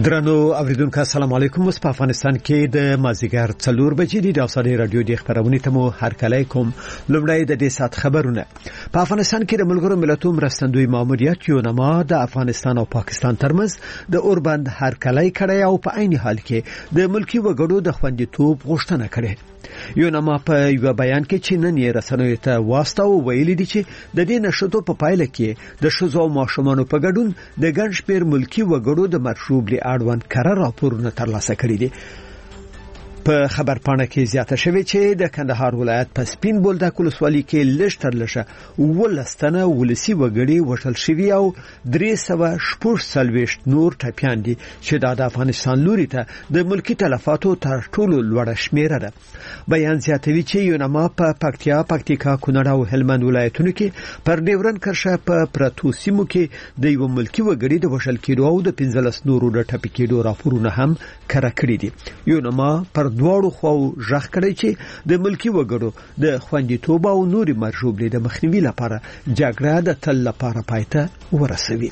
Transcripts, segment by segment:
درنو اوریدونکو السلام علیکم. په افغانستان کې د مازیګر 4 بجې د اوسادي رادیو د خبرونه تمو هرکلی کوم. لومړی د دې سات خبرونه. په افغانستان کې د ملګرو ملتونو مرستندوی ماموریت یونما د افغانستان او پاکستان ترمنځ د اوربند هرکلی کړی او په عین حال کې د ملکی وګړو د خوندیتوب غوښتنه کړې. یونما په یو بیان کې چې نن یې رسنیو ته واستاو ویلي دي چې د دې نشټو په پایله کې د شوزو او ماشومانو په ګډون د ګڼ شمېر ملکی وګړو د مرشوب اړوند قرار راپورونه ترلاسه کړي دي. په خبر پاڼه کې زیاته شوی چې د کندهار ولایت په سپین بولدک ولسوالۍ کې لږ لږه ولستنه ولسی وګړي وشل شوی او 340 نور ټپيان دي چې د افغانستان لوري ته د ملکی تلفاتو تر ټولو لوړه شمیره ده. بیان زیاتوي چې یونما په پکتیا، پکتیکا، کونړ او هلمند ولایتونو کې پر ډیورن کرښه په پرتو سیمو کې د یو ملکی وګړي د وشل کېدو او د 15 نورو د ټپي کېدو راپورونه هم کړه کړی دي. یونما پر دواړو خو ژغ کړی چې د ملکی وګړو د خوندیتوب او نوري مرجوبلې د مخنیوي لپاره جګړه د تل لپاره پایته ورسوي.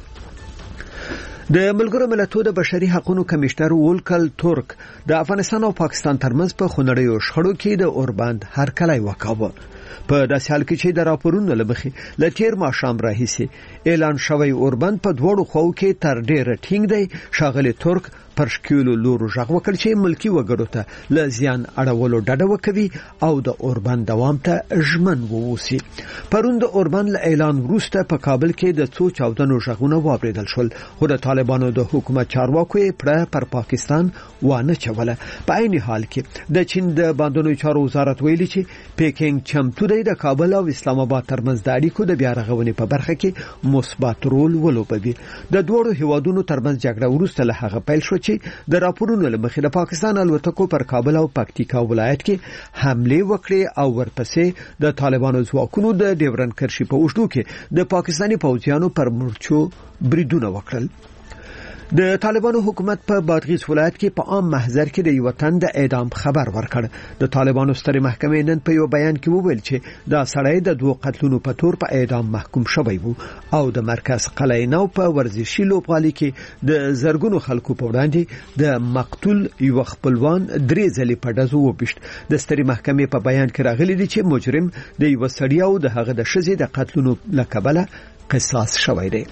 د ملګرو ملتونو د بشري حقوقو کمشنر وولکل تورک د افغانستان او پاکستان ترمنځ په خونړیو شخړو کې د اوربند هرکلی وکاوه. په داسې حال کې چې د راپورونو لمخې لټیر ماشام راهیسي اعلان شوی اوربند په دوړو خو کې تر ډیره ټینګ دی. شاغلی تورک پر شکیلو لورو ژغ وکړ چې ملکی وګړو ته ل زیان اړولو ډډه وکوي او د اوربند دوام ته ژمن ووسی. پروند اوربند اعلان وروسته په کابل کې د څو چاودنو ژغونه واوریدل شول، خو د طالبانو د حکومت چارواکو پر پاکستان وانه چوله. په عین حال کې د چین د باندونو چارو وزارت ویلي چې پیکینګ چمتو دی د کابل او اسلام آباد ترمنځ د اړیکو د بیا رغونې په برخه کې مثبت رول ولوبوي. د دوړو هیوادونو ترمنځ جګړه وروسته له هغه پیل شو چې د راپورونو لمخې د پاکستان الوتکو پر کابل او پکتیکا ولایت کې حمله وکړې او ورپسې د طالبانو ځواکونو د ډیورن کرښې په اوږدو کې د پاکستاني پوځیانو پر مورچو بریدونه وکړل. د طالبانو حکومت په بادغیس ولایت کې په عام محضر کې د یو تن د اعدام خبر ورکړ. د طالبانو سترې محکمې نن په یو بیان کې وویل چې دا سړی د 2 قتلونو په تور په اعدام محکوم شوی وو او د مرکز قلعه نو په ورزشي لوبغالي کې د زرګونو خلکو په وړاندې د مقتول یو خپلوان 3 ځلې په دزو وبشت. د سترې محکمې په بیان کې راغلي دي چې مجرم د یو سړی او د هغه د شذې د قتلونو لکبله قصاص شوی دی.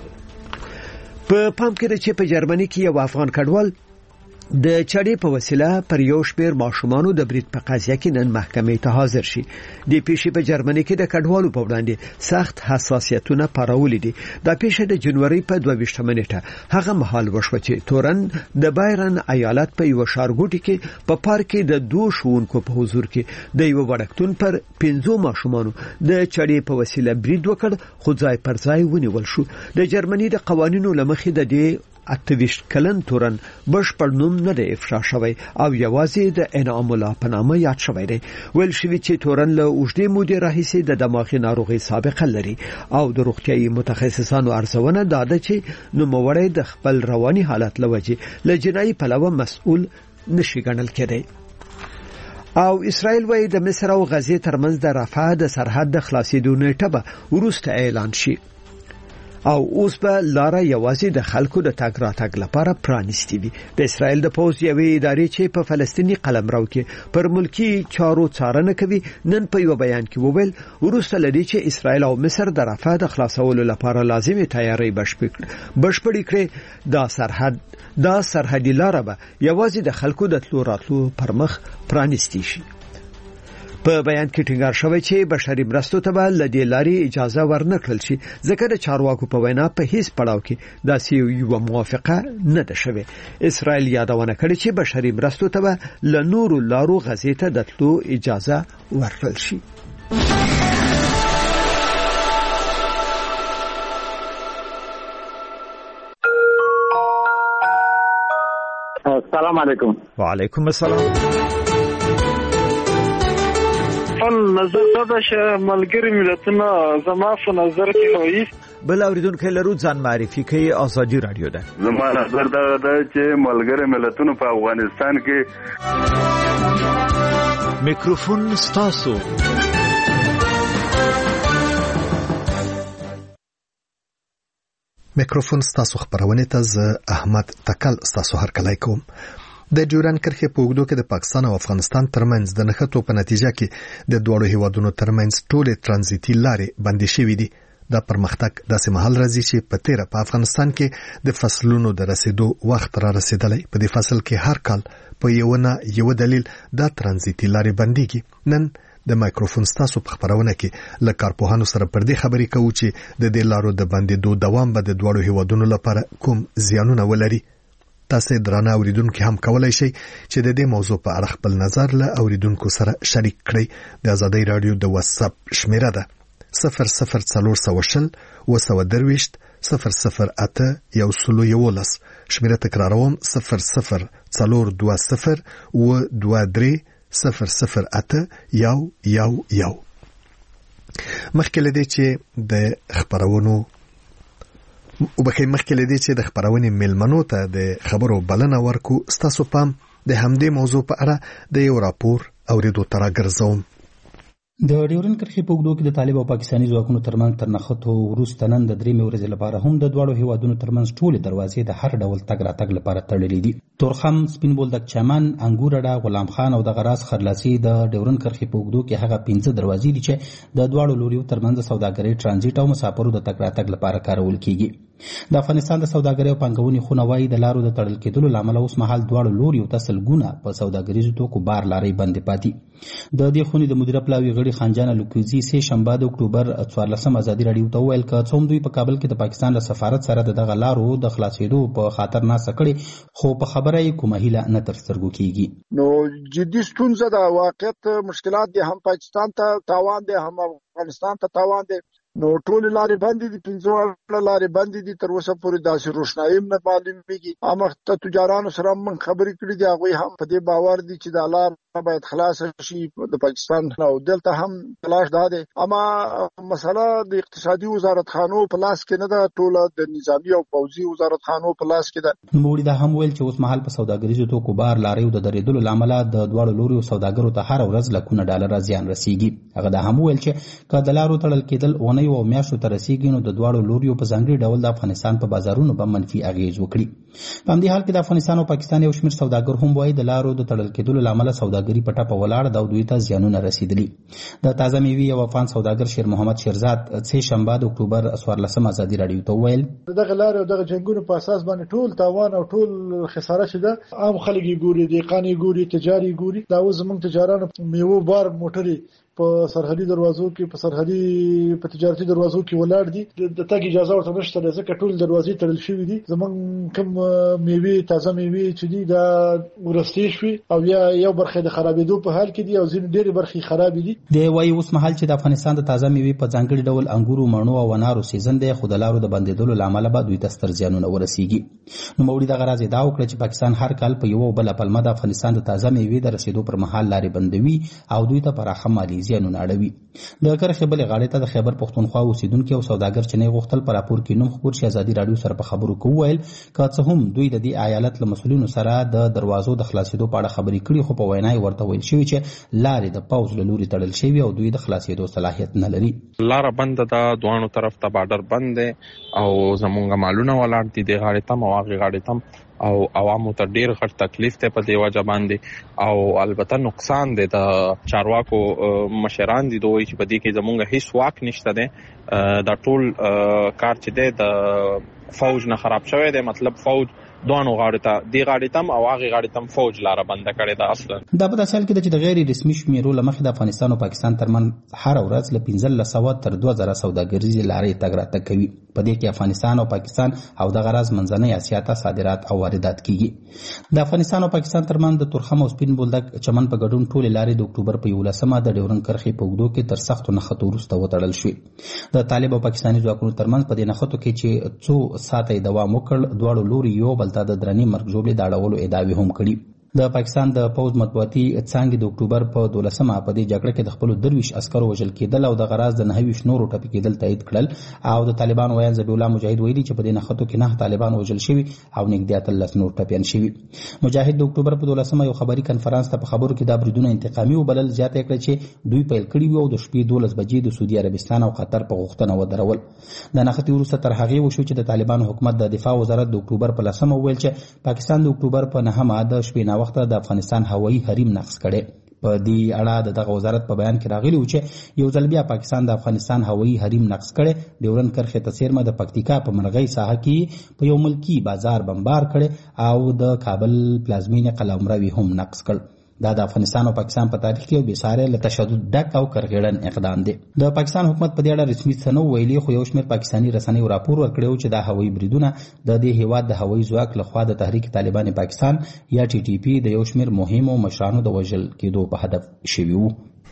په پام کې چې په جرمني کې یو افغان کډوال د چړې په وسیله پر یو شمېر ماشومانو د برید په قضیه کې نن محکمې ته حاضر شي. د پیښې په جرمني کې د کډوالو په وړاندې سخت حساسیتونه پارولې دي. د پیښې د جنوري په 22 نیټه هغه مهال وشو چې تورن د بایرن ایالت په یو ښارګوټي کې په پارک کې د 2 ښوونکو په حضور کې د یو وړکتون پر 15 ماشومانو د چړې په وسیله برید وکړ، خو ځای پر ځای ونیول شو. د جرمني د قوانینو لمخې د دې 28 کلن تورن بشپړ نوم نه دی افشا شوی او یوازې د انعام الله په نامه یاد شوی دی. ویل شوی چې تورن له اوږدې مودې راهیسې د دماغي ناروغي سابقه لري او د روغتيایي متخصصانو ارزونه داده چې نوموړی د خپل رواني حالت لوجې له جنایي پلوه مسؤل نشي ګڼل کېدی. او اسرائیل وایي د مصر او غزې ترمنځ د رفح د سرحد د خلاصېدو نیټه به وروسته اعلان شي او اوس به لاره یوازې د خلکو د تګ راتګ لپاره پرانیستي وي. د اسرائیل د پوځ یوې ادارې چې په فلسطینی قلمرو کې پر ملکی چارو څارنه کوي نن په یو بیان کې وویل وروسته لدی چې اسرائیل او مصر د رفح د خلاصولو لپاره لازمي تیاری بشپړې کړي. دا سرحدي لاره به یوازې د خلکو د تلو راتلو پر مخ پرانیستي شي. په بیان کې ټینګار شوی چې بشري مرستو ته به ل دې لارې اجازه ورنکړل شي ځکه د چارواکو په وینا په هیڅ پړاو کې داسې یو موافقه نه ده شوې. اسرائیل یادونه کړې چې بشري مرستو ته به ل نورو لارو غزې ته د تلو اجازه ورکړل شي. السلام علیکم. وعلیکم السلام. نظر دا چې ملګری ملتونه زما په نظر کې وایي بل اوریدونکو لرو ځان معرفي کوي. آزادي رادیو ده. زما نظر دا چې ملګری ملتونه په افغانستان کې میکروفون ستاسو. میکروفون ستاسو خبرونه ته ز احمد تکل ستاسو هرکلای کوم. د ډیورند کرښې په اوږدو کې د پاکستان او افغانستان ترمنځ د نښتو په نتیجه کې د دوړو هیوادونو ترمنځ ټولې ترانزیتي لارې بندې شوې دي. دا پرمختګ داسې مهال راځي چې په تیره په افغانستان کې د فصلونو د رسیدو وخت را رسیدلی. په دې فصل کې هر کال په یو نه یو دلیل دا ترانزیتي لارې بندېږي. نن د مایکروفون ستاسو په خبرونه کې له کارپوهانو سره پر دې خبرې کوو چې د دې لارو د بندېدو دوام به د دوړو هیوادونو لپاره کوم زیانونه ولري. تاسو درانه اوریدونکو هم کولای شئ چې د دې موضوع په اړه خپل نظر له اوریدونکو سره شریک کړئ. د آزادۍ رادیو د واتس اپ شمیره ده 0040 222 008 111. شمیره تکراروم 0040 222 008 111. مخکې لدې چې د خبرونو د خبرونې ملمنو ته د خبرو بلنه ورکو، ستاسو پام د همدې موضوع په اړه د یو راپور اوریدو ته راګرځوم. د ډیورند کرښې په اوږدو کې د طالب او پاکستاني ځواکونو ترمنځ تر نښتو وروسته نن د 3 ورځې لپاره هم د دواړو هیوادونو ترمنځ ټولې دروازې د هر ډول تګ راتګ لپاره تړلې دي. تورخم، سپین بولدک چمن، انګورډا، غلام خان او د غراس خرلاسي د ډیورند کرښې په اوږدو کې هغه 15 دروازې دي چې د دواړو لوریو ترمنځ سوداګرۍ، ټرانزیټ او مسافرو د تګ راتګ لپاره کارول کیږي. د افغانستان د سوداګرۍ او پانګونې خونه وايي د لارو د تړل کېدلو لامل اوس مهال دواړو لوریو ته سلګونه په سوداګریزو توکو بار لارې بندې پاتې. د دې خونې د مدیره پلاوي غړي خانجان لوکوزي سه شنبه د اکتوبر 14 ازادي رادیو ته ویل چې څوم دوی په کابل کې د پاکستان له سفارت سره دغه لارو د خلاصېدو په خاطر ناسه کړي، خو په خبره یې کومه هیله نه تر سترګو کیږي. نو جدي ستونزه د واقعیت مشکلات دي، هم پاکستان ته تاوان دي هم افغانستان ته تاوان دي. نو ټول لارې بندې دي، 15 لارې بندې دي، تر اوسه پورې داسې روښنايي نه معلومیږي. امخته تجارانو سره موږ خبرې کړې دي، هغه هم په دې باور دي چې د لار باید خلاص شي د پاکستان او دلته هم تلاش ده. اما مسله د اقتصادي وزارت خانو په لاس کې نه ده، ټول د نظامی او پوځي وزارت خانو په لاس کې ده. نوموړي دا هم ویل چې اوس مهال په سوداګریزو توکو بار لارې د درېدلو لامل د دواړو لوريو سوداګرو ته هر ورځ لکونه ډالر زیان رسیږي. هغه دا هم ویل چې که د لارو تړل کېدل ونه او میاشتو ته رسیږي نو د دواړو لوریو په ځانګړي ډول د افغانستان په بازارونو به منفي اغیز وکړي. په همدې حال کې د افغانستان او پاکستان یو شمېر سوداګر هم وایي د لارو د تړل کېدلو لامل سوداګري په ټپه ولاړه ده او دوی ته زیانونه رسیدلي. د تازه میوې یو افغان سوداګر شیر محمد شیرزاد سه شنبه د اکتوبر 14 ازادي رادیو ته ویل دغه لارو دغه جنگونو په اساس باندې ټول تاوان او ټول خساره شته. عام خلک ګوري، دیقانی ګوري، تجاري ګوري. دا زموږ تجارانو میوه بار موټري په سرحدي دروازو کې په تجارتي دروازو کې ولاړ دي، د تګ اجازه ورته نشته ځکه ټول دروازې تړل شوې دي. زمونږ کوم میوې تازه میوې چې دي دا ورستې شوي او یو برخه د خرابېدو په حال کې دي او ځینې ډېرې برخې خرابې دي. د وایي اوس مهال چې د افغانستان د تازه میوې په ځانګړي ډول انګورو، مڼو او انارو سیزن دی، خو د لارو د بندېدلو لامل به دوی ته ستر زیانونه ورسیږي. نوموړي دغه راز ادعا وکړه چې پاکستان هر کال په یو بل پلمه د افغانستان د تازه میوې د رسیدو پر مهال لارې بندوي او دوی ته پراخه مالي زیانونه اړوي. د کرښې بلې غاړې ته د خیبر پښتونخوا اوسیدونکي او سوداګر چې نه غوښتل په راپور کې نوم خپور شي ازادي رادیو سره په خبرو کې وویل که څه هم دوی د دې ایالت له مسؤلینو سره د دروازو د خلاصېدو په اړه خبرې کړي، خو په وینا یې ورته ویل شوي چې لارې د پوځ له لوري تړل شوي او دوی د خلاصېدو صلاحیت نه لري. لاره بند ده، دوانو طرف ته بارډر بند دی او زمونږ مالونه ولاړ دي د غاړې تم او هغې غاړې تم او عوامو ته ډیر غټ تکلیف ته په دی وجه باندې او البته نقصان دی د چارواکو مشران دي دوی چې په دې کې زمونږ هیڅ واک نشته دی. دا ټول کار چې دی د فوج نه خراب شوی دی، مطلب فوج دوانو غاړې ته دی غاړې تم او هغې غاړې تم فوج لاره بنده کړې ده. اصلا دا په داسې حال کې ده چې د غیر رسمي شمیرو له مخې د افغانستان او پاکستان ترمنځ هر ورځ له 1500 تر 2000 سوداګریزې لارې تګ راتګ کوي. په دې کې افغانستان او پاکستان او دغه راز منځنۍ اسیا ته صادرات او واردات کیږي. د افغانستان او پاکستان ترمنځ د تورخم او سپین بولدک چمن په ګډون ټولې لارې د اکتوبر په 11 د ډیورند کرښې په اوږدو کې تر سختو نښتو وروسته وتړل شوې. د طالب او پاکستاني ځواکونو ترمنځ په دې نښتو کې چې څو ساعته دوام وکړ، دواړو لوري یو بل ته د درنې مرګ ژوبلې د اړولو ادعاوې هم کړي. د پاکستان د پوز مطبوعاتي څانګې د اکتوبر په 12مه په دې جګړه کې د خپل 23 عسکرو وژل کېدل او د غراز د 29 نورو ټپي کېدل تایید کړل او د طالبان ویان ذبیح الله مجاهد ویلي چې په دې نښتو کې 9 طالبان وژل شوي او نږدې 13 نور ټپيان شوي. مجاهد د اکتوبر په 12مه یو خبري کنفرانس ته په خبرو کې دا بریدونه انتقامي وبلل. زیاته کړه چې دوی پیل کړي وو او د شپې 12 بجې د سعودي عربستان او قطر په غوښتنه ودرول. د نښتې وروسته تر هغې وشو چې د طالبانو حکومت د دفاع وزارت د اکتوبر په 10مه وویل چې پاکستان د اکتوبر په 9مه د شپې نا وخت د افغانستان هوایي حریم نقض کړي. په دې اړه دغه وزارت په بیان کې راغلی و چې یو ځل بیا پاکستان د افغانستان هوایي حریم نقض کړي. ډیورن کرښې ته څیرمه د پکتیکا په مرغۍ ساحه کې په یو ملکی بازار بمبار کړي او د کابل پلازمینې قلمرو هم نقض کړ. دا د افغانستان او پاکستان په تاریخ کې یو بېساری له تشدد ډک او کرغېړن اقدام دی. د پاکستان حکومت په دې اړه رسمي څه نه ویلي، خو یو شمېر پاکستاني رسنیو راپور ورکړی و چې دا هوایي بریدونه د دې هیواد د هوایي ځواک لخوا د تحریک طالبان پاکستان یا ټي ټي پي د یو شمېر مهمو مشرانو د وژل کېدو په هدف شوي وو.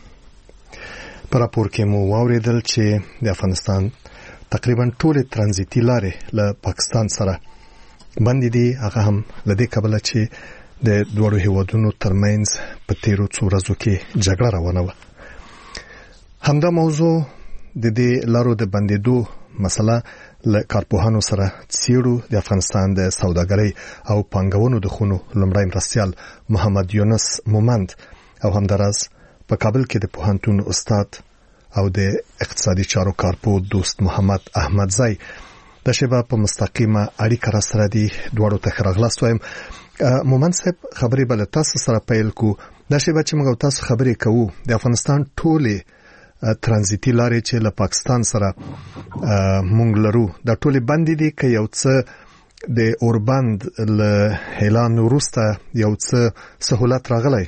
په راپور کې مو واوریدل چې د افغانستان تقریبا ټولې ترانزیتي لارې له پاکستان سره بندې دي. هغه هم له دې کبله چې د دوړو هیوادونو ترمنځ په تیرو څو ورځو کې جګړه روانه وه. همدا موضوع د دې لارو د بندېدو مسله له کارپوهانو سره څېړو. د افغانستان د سوداګرۍ او پانګونو د خونو لومړی مرستیال محمد یونس مومند او همداراز په کابل کې د پوهنتون استاد او د اقتصادي چارو کارپو دوست محمد احمدزی د شیبه په مستقیمه اړیکه را سره دي. دواړو ته ښه راغلاست وایم. مومند صاحب، خبرې به له تاسو سره پیل کو. دا شیبه چې موږ تاسو خبرې کوو د افغانستان ټولې ترانزیتي لارې چې له پاکستان سره موږ لرو دا ټولې بندې دي که یو څه د اوربند له اعلان وروسته یو څه سهولت راغلی؟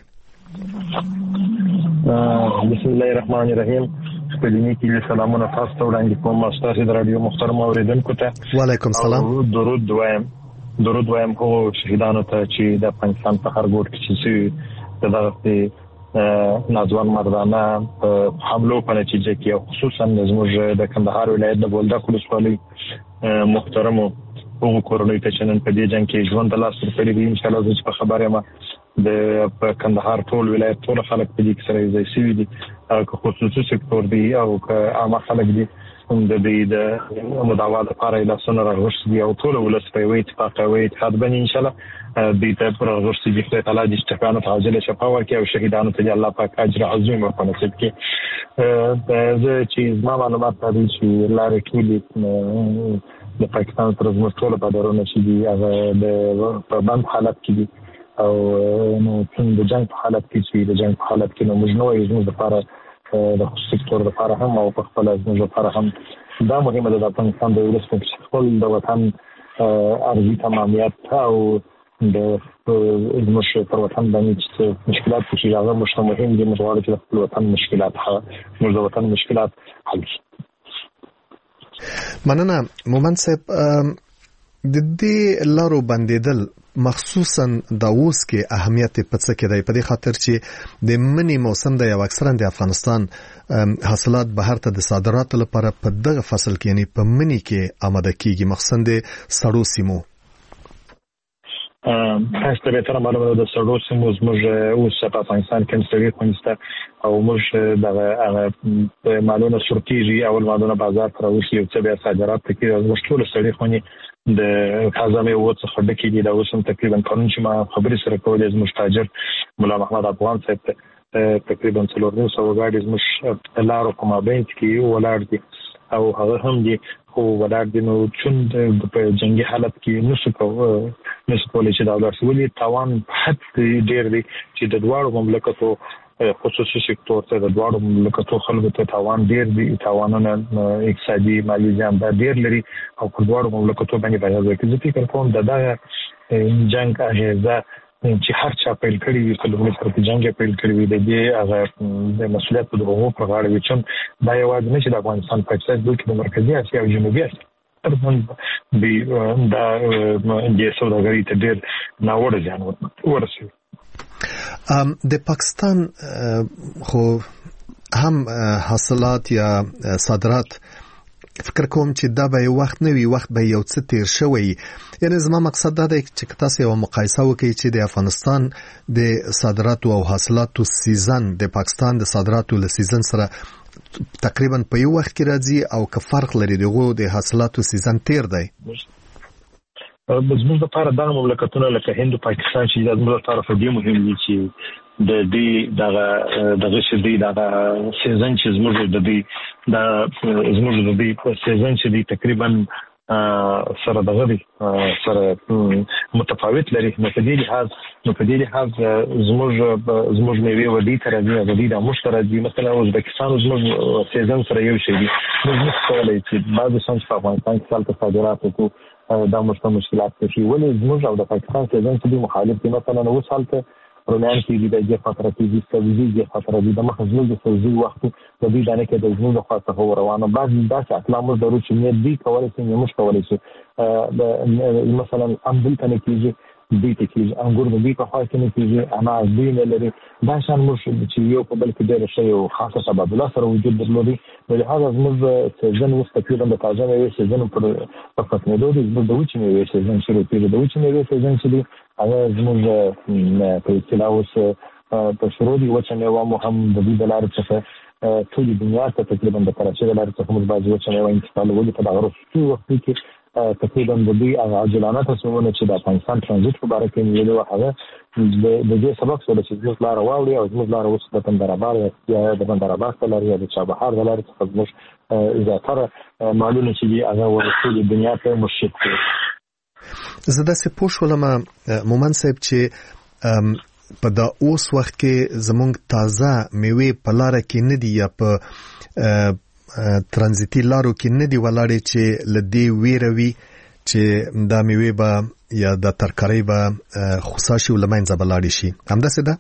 بسم الله الرحمن الرحیم. خپلینی کې سلامونه تاسو ته وړاندې کوم. تاسو د رادیو محترم اوریدونکو ته وعلیکم السلام. درود وایم هغو شهیدانو ته چې د افغانستان په هر ګوټ کې چې سوي دغه ناځوان مردانه په حملو په نتیجه کې او خصوصا زموږ د کندهار ولایت د بولدک ولسوالۍ محترمو هغو کورنیو ته چې نن په دې جنګ کې ژوند د لاس ورتلي دي. انشاءالله زه چې په خبر یم د کندهار ټول ولایت ټول خلک په دې کې سره یوځای شوي دي، که خصوصي سکتور دی او که عامه خلک دي د دې د مداوا لپاره لاسونه راغوښتي دي او ټول ولس په یو اتفاق او اتحاد باندې انشاءالله دې ته پر راغوښتي دي. خدای تعالی دې ټکانو ته عاجله شفا ورکړي او شهیدانو ته الله پاک اجر عظیم ورکړي نصیب کړي. زه چې زما معلومات دي چې لارې ټولې د پاکستان تر زموږ ټول بادرونه چې دي هغه په بند حالت کې دي او نو د جنگ په حالت کې چې د جنگ په حالت کې نو موږ نو زموږ لپاره د خصوصي سکتور لپاره هم او په خپل زموږ لپاره هم دا مهمه ده د افغانستان د ولس په خپل د وطن ارضي تمامیت او د زموږ پر وطن باندې چې مشکلات چې هغه مشته مهم دي. موږ غواړو چې خپل وطن مشکلات موږ د وطن مشکلات حل شي. مننه مومند صاحب. د دې لارو بندیدل مخصوصا د اوس کې اهمیت په څه کې دی؟ په دې خاطر چې د منی موسم د یو اکثرا د افغانستان حاصلات بهر ته د صادراتو لپاره په دغه فصل کې یعنی په منی کې آماده کیږي، مخصوصا د سړو سیمو. تاسو به تر معلومه ده د سړو سیمو زموږ اوس په افغانستان کې سړي خونسته او موږ دغه مالونه سورتیږي او مالونه بازار ته راوځي او څه به صادرات کوي. موږ ټول سړي خوني د خزانه او څخه ډکې دي. دا اوس هم تقریبا قانون چې ما خبرې سره کولې زموږ تاجر مولا محمد افغان صاحب تقریبا 400 غاډي زموږ لارو په مابین کې ولاړ دي او هغه هم دي خو ولاړ دي نو چون په جنگي حالت کې نشو کولای چې دا ولرسولي تاوان حد ډیر دي چې د دوړو مملکتو خصوصي سکتور ته د دوړو مملکتو خلکو ته تاوان ډیر دي. تاوانونه اقتصادي مالی زیان ډیر لري او په دوړو مملکتو باندې باید چې فکر کوم دا جنگ اجازه چې هر چا پیل کړی وي په لومړي سره په جنگ پیل کړی وي د دې هغه د مسؤلیت په دغه په غاړه وي چې دا یوازې نه چې د افغانستان پاکستان بلکې د مرکزي اسیا او جنوبي اسیا ترڅنګ دا د سوداګرۍ ته ډیر ناوړه زیان ورسوي. د پاکستان خو هم حاصلات یا صادرات فکر کوم چې دا به یو وخت نه وي، وخت به یو څه تیر شوی. یعنی زما مقصد دا دی چې تاسو یو مقایسه وکړئ چې د افغانستان د صادراتو او حاصلاتو سیزن د پاکستان د صادراتو له سیزن سره تقریبا په یو وخت کې راځي او که فرق لري دغه د حاصلاتو سیزن تیر دی. زموږ لپاره دا مملکتونه لکه هند او پاکستان چې زموږ لپاره په دې مهم دي چې د دې دغه شدي دغه سیزن چې زموږ د دې سیزن چې دی تقریبا سره دغه دی سره متفاوت لري. نو په دې لحاظ زموږ میوه ودی تر دې ودی د مشترک مثلا ازبکستان زموږ سیزن سره یو شی دی. موږ کولای چې بعض څنګه په افغانستان کې سال صادرات وکړو دا مشکلات شي، ولې زموږ او د پاکستان سیزن کې مخالف دي. مثلا نو سال ته رومیان کې دي د فتره کې دي سبزي د فتره دي د مخزول د سبزي وخت د دې دانه کې د زموږ خاصه روانه بعض داسې اقلام ضروري چې نه دي کولای شي موږ کولای شو مثلا امبل کنه کېږي دې ته کې انګور د دې په خاصه کې نه کېږي انا دې نه لري دا شان موږ چې یو په بل کې ډېر شی او خاصه تبادله سره وجود درلودي. ولهدا زموږ سیزن وست تقریبا د تازه میوې سیزن پر ختمېدو دي. زموږ د وچې میوې سیزن شروع کېږي. د وچې میوې سیزن چې دی هغه زموږ په اصطلاح اوس په شروع دي. وچه میوه مو هم د دې د لارې څخه ټولې دنیا ته تقریبا د کراچۍ د لارې څخه موږ بعضې وچه میوه انتقالولي په دغه وروستي وخت کې تقریبا د دوی عاجلانه تصمیمونه چې د افغانستان ترانزیت په باره کې نیولې وه هغه د دې سبب شوله چې زموږ لاره واوړي او زموږ لاره اوس د بندراباد یا د بندراباد په لارې یا د چابهار د لارې څخه زموږ زیاتره مالونه چې دي هغه ورسولي دنیا ته مشت کړي. زه داسې پوه شولم مومن صاحب چې په دا اوس وخت کې زموږ تازه میوې په لاره کې نه دي یا په ترانزیتي لارو کې نه دي ولاړې چې لدې ویروي چې دا میوې به یا د ترکارۍ به خصاشي ولمنځه بلاړې شي. همداسې ده؟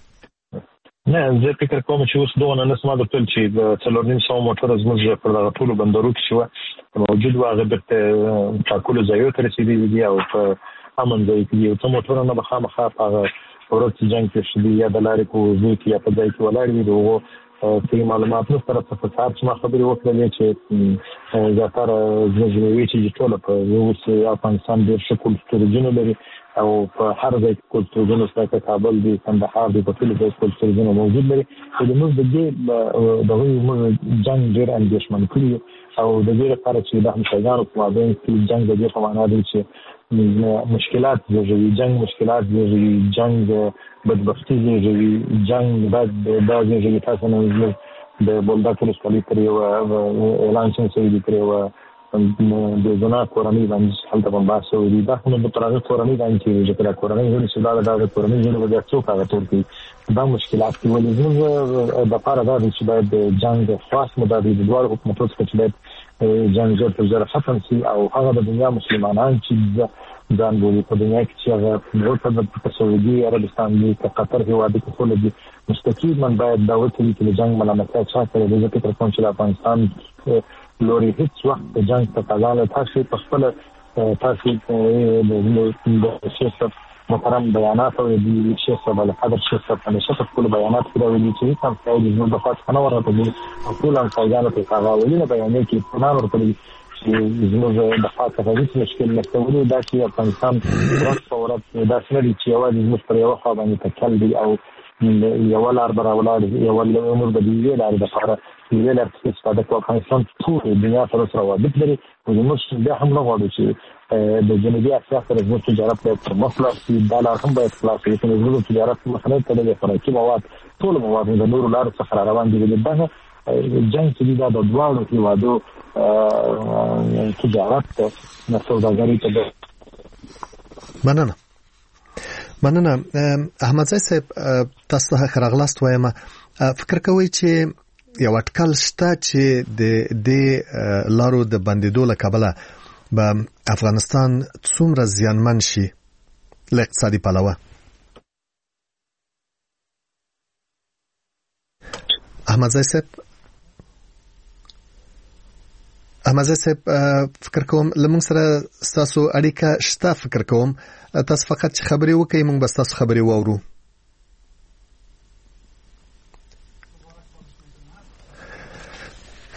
نه زه فکر کوم چې اوس دونه نه سمه درته چې د 400 موټر زموږ پر دغه ټولو بندرو کې شو موجود واغه د ټاکلو ځایو ته رسیدلی دي او په امن ځای کې یو څو موټر نه بخامخه هغه ورته جنگ کې شدي یا د لارې کو ځای کې یا په ځای کې ولاړ دي. دغه په معلوماتو سره په فساد چې ما خبرې وکړلې چې زیاتره زموږ چې ټول په یو افغانستان ډېر ښه کلتورونه لري او په هر ځای کې کلتورونه ستاسو کابل دی کندهار دی په ټول ځای کې کلتورونه موجود لري. د موږ د دې دغه جنگ ډېر اندېښمن کړی او د دې لپاره چې د همسایګانو په مابین کې جنگ د دې په معنا دی چې مشکلات زیږوي، جنگ مشکلات زیږوي، جنگ بدبختي زیږوي، جنگ بعد دا زیږوي. تاسو نن د بولدک ولسوالۍ پر یو اعلان شوی دی پر یو د زنا کورنۍ باندې هلته په بحث شوی دی. دا خو د پراغه کورنۍ باندې چې د کورنۍ ژوند چې دا د کورنۍ ژوند وجه څوک هغه تور کوي دا مشکلات دي. ولې زموږ د لپاره دا چې باید جنگ خاص مداري د دوه حکومتونو څخه چې باید جنگ زر ختم شي او هغه د دنیا مسلمانان چې ځان بولي په دنیا کې چې هغه ورته د سعودي عربستان دی قطر هیواد کې خپل دي مستقیما باید دا وکړي چې جنگ ملامتیا چا کړي د فکر کوم چې افغانستان لوري هیڅ وخت د جنگ په تاګانه تاسو په خپل تاسو د سیاست محترم بیانات او د شیخ صاحب له قدر شیخ صاحب په نشه خپل بیانات کړو چې کوم څه د نو د فاصله نه ورته دي ټول ان څنګه په هغه ولینه بیانې کې پرمان ورته زموږ د فاصله هیڅ مشکل نشته. ولې دا چې افغانستان ورځ په ورځ دا څنګه چې یوازې زموږ پر یو خوا باندې تکل دي او یو لار براولار یو امور د دې لار د لپاره یې لار چې استفاده کوي. افغانستان ټول دنیا سره روابط لري او موږ بیا هم نه غواړو چې د جنوبي اسیا سره زموږ تجارت په مخلاص شي. دا لار هم باید خلاص شي چې زموږ تجارت مخنه کړي د خوراکي مواد ټول مواد د نورو لار څخه روان دي. دا جنگ چې دا د دوه هیوادو تجارت نه سوداګري ته مننه. احمد زای صاحب تاسو ته راغلاست وایم فکر کوئ چې یو اټکل شته چې د لارو د بندیدو له کبله به افغانستان څومره زیانمن شي له اقتصادي پلوه؟ احمد زای صاحب فکر کوم لمون سره تاسو اړیکه شته. فکر کوم تاسو فقط چې خبرې وکړئ موږ بس تاسو خبرې واورو.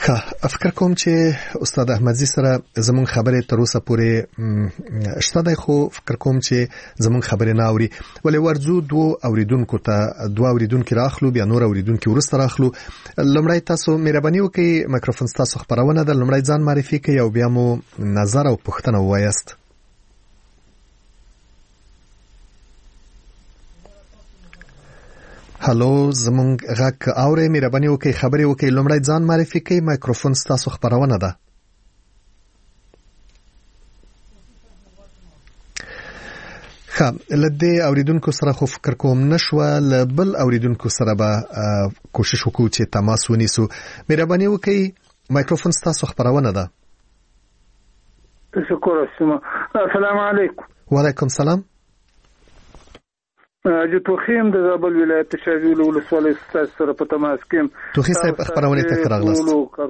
فکر کوم چې استاد احمدزي سره زمون خبره تر اوسه پورې شته خو فکر کوم چې زمون خبره نه اوري ولې ورځو دوه اوریدونکو راخلو بیا نور اوریدونکو ورسته راخلو. لمړی تاسو مهرباني وکړئ میکروفون تاسو خبرونه د لمړی ځان معرفي کړئ او بیا مو نظر او پوښتنه ووایاست. هالو زمونږ غږ اورئ؟ مهرباني وکړئ خبرې وکړئ. لومړی ځان معرفي کړئ. مایکروفون ستاسو خبرونه ده. لدې اوریدونکو سره خو فکر کوم نشوه، لبل اوریدونکو سره به کوشش وکړو چې تماس ونیسو. مهرباني وکړئ مایکروفون ستاسو خبرونه ده. تشکر. السلام علیکم. وعلیکم سلام. جو توخیم د زابل ولایت شاویل ولسوالۍ سره په تماس کې. توخی صاحب خبرونه ته راغلاست.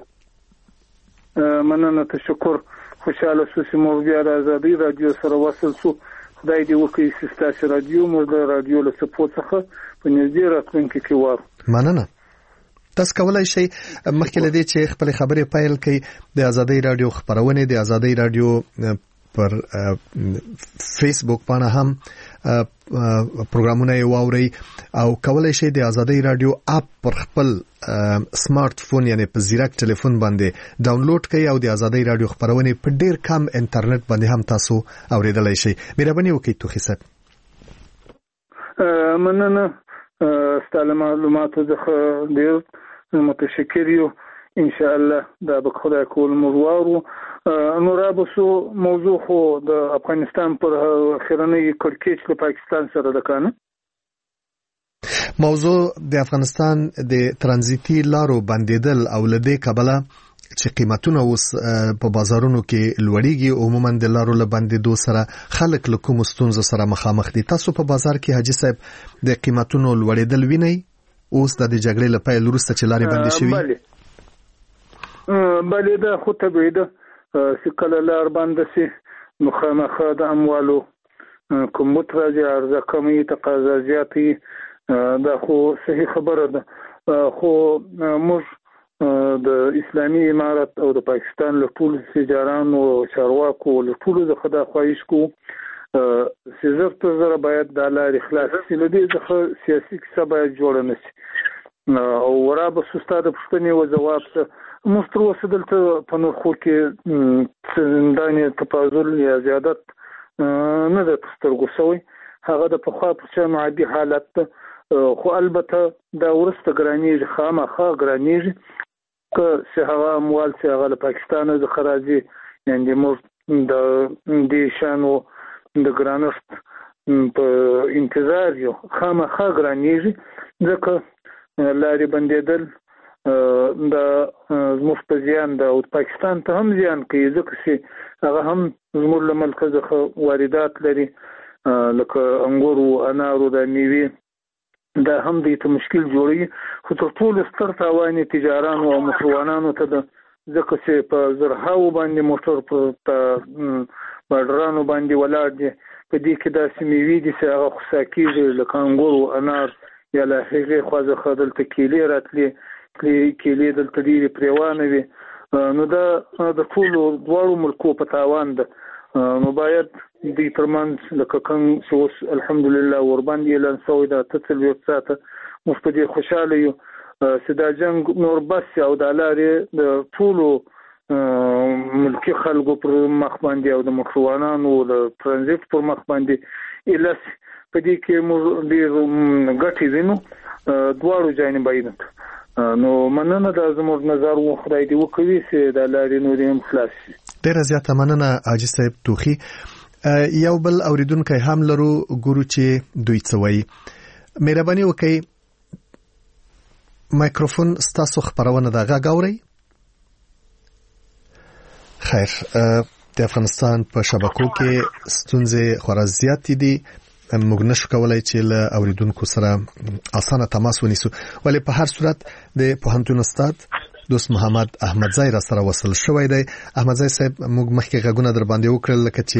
مننه، تشکر. خوشاله سوسی مو بیا د ازادي رادیو سره وصل سو. خدای دې وکړي چې تاسو رادیو مو د رادیو له سپورت څخه په نږدې راتلونکي کې وار. مننه. تاسو کولای شئ مخکې لدې چې خپل خبرې پیل کړئ د ازادي رادیو خبرونه د ازادي رادیو پر فیسبوک باندې هم پروګرامونه واوري او کولای شئ د ازادي رادیو اپ پر خپل سمارټ فون یعنی په زیرک ټلیفون باندې ډاونلوډ کړئ او د ازادي رادیو خبرونه په ډیر کم انټرنیټ باندې هم تاسو اوریدلای شئ. مهرباني وکړئ توخی صاحب. مننه ستاسو معلوماتو څخه ډیر متشکر یو. ان شاء الله دا به خدای کول مروارو. نورابسو موضوع خو د افغانستان پر خیرنۍ کړکېچ له پاکستان سره ده کنه. موضوع د افغانستان د ترانزیتي لارو بندیدل او لدې کبله چې قیمتونه اوس په بازارونو کې لوړیږي. عموما د لارو له بندیدو سره خلک له کوم ستونزو سره مخامخ دي. تاسو په بازار کې حاجی صاحب د قیمتونو لوړېدل وینئ اوس د جګړې له پیل وروسته چې لارې بندې شوې؟ بله دا خو طبیعي ده چې کله لار بنده سي نو خامخا د اموالو کمبود راځي، عرضه کمي، تقاضا زیاتي. دا خو صحیح خبره ده. خو موږ د اسلامي امارت او د پاکستان له ټولو تجارانو او چارواکو له ټولو څخه دا خواهش کوو چې زر تر زره باید د لارې خلاص شي. له دې څخه سیاسي کیسه باید جوړه نه شي. او ورابه سوستا د پوښتنې و جواب څه موږ تر اوسه دلته په نرخو کې زنداني تفاضل یا زیادت نه ده په سترګو شوی. هغه د پخوا په شان عادي حالت ده. خو البته دا وروسته ګرانیږي، خامخا ګرانیږي که چې هغه اموال چې هغه له پاکستان څخه راځي. یعنې موږ د دې شانو د ګرانښت په انتظار یو. خامخا ګرانیږي ځکه لارې بندېدل دا زموږ په زیان ده او پاکستان ته هم زیان کوي ځکه چې هغه هم زموږ له ملکه څخه واردات لري لکه انګورو، انارو، د میوې. دا هم دې ته مشکل جوړوي. خو تر ټولو ستر تاوان تجارانو او موټروانانو ته ده ځکه چې په زرهاو باندې موټر په بارډرانو باندې ولاړ دي. په دې کې داسې میوې دي چې هغه خوسا کېږي لکه انګورو، انار یا له هغې خوا څخه دلته کیلې راتلې. کیلې دلته ډېرې پرېوانه وي. نو دا د ټولو دواړو ملکو په تاوان ده. نو باید دوی ترمنځ لکه کوم چې اوس الحمدلله ورباندې اعلان شوی ده 48 ساعته موږ په دې خوشحاله یو چې دا جنګ نور بس او دا لارې د ټولو ملکي خلکو پر مخ باندې او د موټروانانو د ترانزیت پر مخ باندې ایلس په دې کې موږ ډېر ګټې وینو دواړو جانبینو. نو مننه دا زموږ نظر و. خدای دې وکړي چې دا لارې نورې هم خلاص شي. ډېره زیاته مننه حاجي صاحب توخی. یو بل اوریدونکی هم لرو ګورو چې دوی څه وایي. مهرباني وکړئ مایکروفون ستاسو خبرونه ده غږ اورئ؟ خیر د افغانستان په شبکو کې ستونزې خورا زیاتې دي. موږ نشو کولای چې له اوریدونکو سره اسانه تماس ونیسو ولی په هر صورت د پوهنتون استاد دوست محمد احمدزی را سره وصل شوی دی. احمدزی صاحب موږ مخکې غږونه در باندې وکړل لکه چې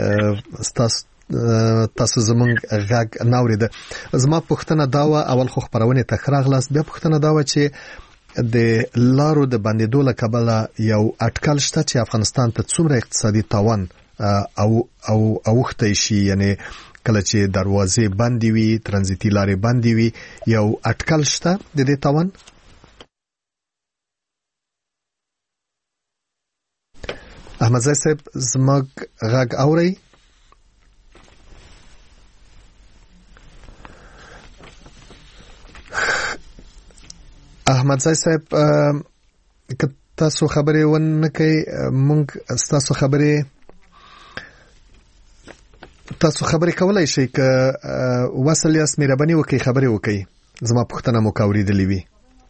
تاسو زمونږ غږ ناوریده. زما پوښتنه دا و اول خو خبرونه تکراغلاست بیا پوښتنه دا و چې د لارو د بندیدو له کبله یو اټکل شته چې افغانستان ته څومره اقتصادي تاوان او اوخته شي، یعنی کله چې دروازې بندې وي، ترانزیتي لارې بندې وي، یو اټکل شته د دې تاوان؟ احمدزی صاحب زموږ غږ اورئ؟ احمدزی صاحب که تاسو خبرې ونه کوي، مونږ تاسو خبرې کولای شئ که وصل یاست مهرباني وکړئ خبرې وکړئ، زما پوښتنه مو اوریدلې وي.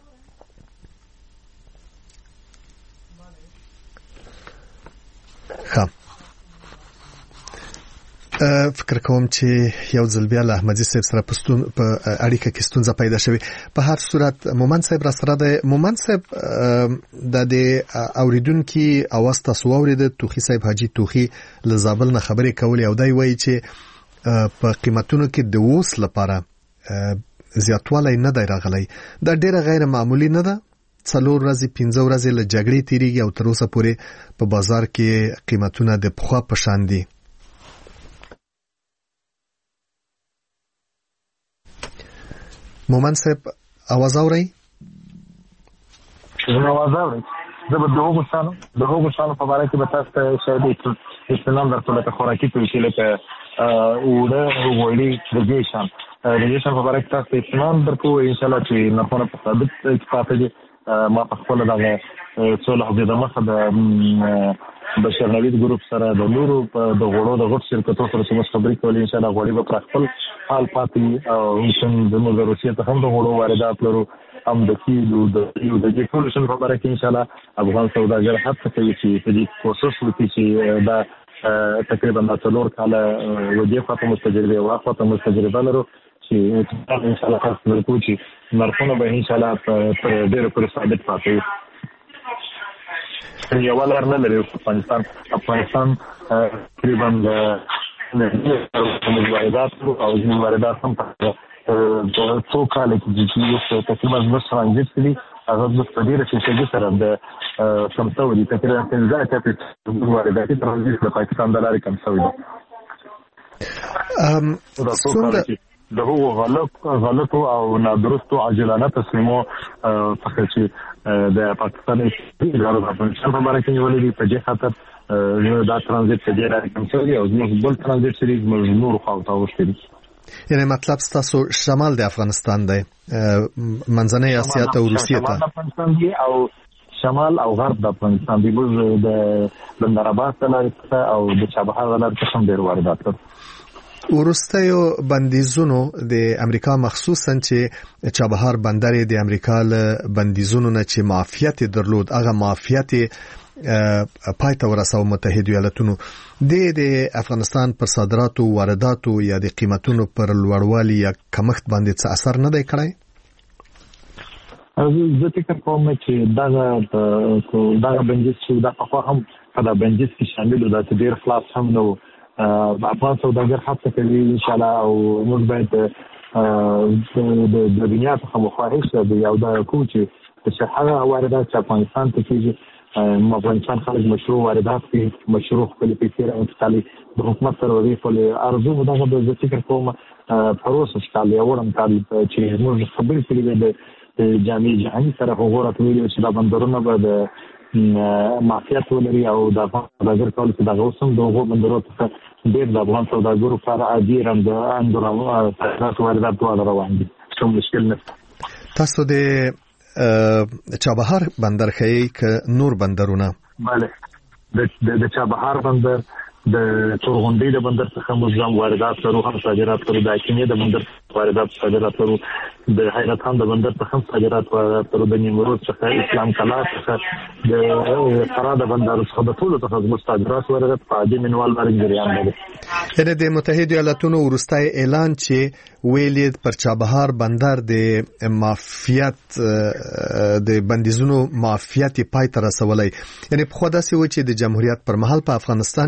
فکر کوم چې یو ځل بیا له احمدزي صاحب سره په اړیکه کې ستونزه پیدا شوې. په هر صورت مومن صاحب را سره ده. مومن صاحب د اوریدونکو اواز تاسو اوریده، توخی صاحب حاجی توخی له زابل نه خبرې کولې او دای وایي چې په قیمتونو کې د اوس لپاره زیاتوالی نه دی راغلی. دا ډیره غیر معمولی نه ده. 4 ورځې 15 ورځې له جګړې تیریږي او تر اوسه پورې په بازار کې قیمتونه د پخوا په شان دي. مومن صاحب आवाज اورئ؟ आवाज اورئ؟ زه به د هغو شانو په باره کې به تاسو ته شاید اطمینان درکړم لکه خوراکي توکي لکه اوړه، غوړي، د دې شان په باره کې تاسو ته اطمینان درکړو انشاءالله چې نرخونه په ثابت اتفاق دي. ما په خپله دغه څو لحظې د مخه د بشر نوید ګروپ سره د نورو د غوړو د غټ شرکتونو سره چې موږ خبرې کولې، انشاءالله غوړي به پر خپل حال پاتې او زموږ د روسیې څخه هم د غوړو واردات لرو، هم د تیلو د دې ټولو شیانو په باره کې انشاءالله افغان سوداګر هڅه کوي چې په دې کوشش وکړي چې دا تقریبا 4 کاله ودې خواته مستجربه او خواته مستجربه لرو چې انشاءالله تاسو ورکو چې نرخونه به انشاءالله پر ډېر پر ثابت پاتې وي. یو لار نه لري افغانستان تقریبا د واردات او واردات هم په څو کال کې چې تقریبا د ترانزیت دي هغه د ډېر فیصدي سره د کمڅو دي، تقریبا 15% واردات ترانزیت د پاکستان د لارې کمڅو دي. د هغو غلطو او نادرستو عاجلانه تصمیمو څخه چې د پاکستان ادارو د افغانستان په باره کې نیولې دي، په دې خاطر دا ترانزیت په دې لارې کم شوی او زموږ بل ترانزیت سریز موږ نورو خواو ته اوښتي دي. یعنې مطلب ستاسو شمال د افغانستان دی، منځنۍ اسیا ته او روسیې ته؟ افغانستان دی او شمال او غرب د افغانستان دی. موږ د بندرآباد ته لارې څخه او د چابهار د لارې څخه هم ډېر واردات لرو. وروستیو بندیزونو د امریکا مخصوصا چې چابهار بندر د امریکا له بندیزونو نه چې معافیت درلود، هغه معافیت پای ته ورساو متحده ایالاتونو. د افغانستان پر صادراتو، وارداتو یا د قیمتونو پر لوړوالي یا کمښت باندې څه اثر نه دی کړی؟ زه فکر کوم چې دغه بندیز چې دا پخوا هم په دا بندیز کې شامل و، دا ډېر خلاص هم نه و. افغان سوداګر هڅه کوي انشاءالله او موږ باید د دنیا څخه مخواهش یو دا کوو چې هغه واردات چې افغانستان ته کېږي، افغانستان خلک مشروع واردات کوي، مشروع خپلې پیسې راانتقالوي. د حکومت سره وظیفه ارزو دغه زه فکر کوم پروسه کال یا وړم کال چې موږ خبرې کړې وې د جامع جهاني سره هغه راټولې چې دا بندرونه به د معافیت ولري او د افغان سوداګر کول چې دغه اوس هم د هغو بندرونو څخه ډېر د افغان سوداګرو لپاره عادي صادرات واردات دواړه روان دي، کوم مشکل نشته. تاسو د چابهار بندر ښیي که نور بندرونه؟ بله، د چابهار بندر، د تورغونډۍ د بندر څخه موږ هم واردات لرو، هم صادرات لرو. د اکینې د بندر واردات صادرات لرو، د حیرت خان د بندر څخه هم صادرات واردات لرو، د نیمروز څخه، اسلام کلا څخه، د فراه د بندر څخه، د ټولو څخه زموږ صادرات واردات په عادي منوال باندې جریان لري. یعنې د متحده ایالاتونو وروستی اعلان چې ویلي پر چابهار بندر د معافیت د بندیزونو معافیت پای ته رسولی، یعنې پخوا داسې و چې د جمهوریت پر مهال په افغانستان کې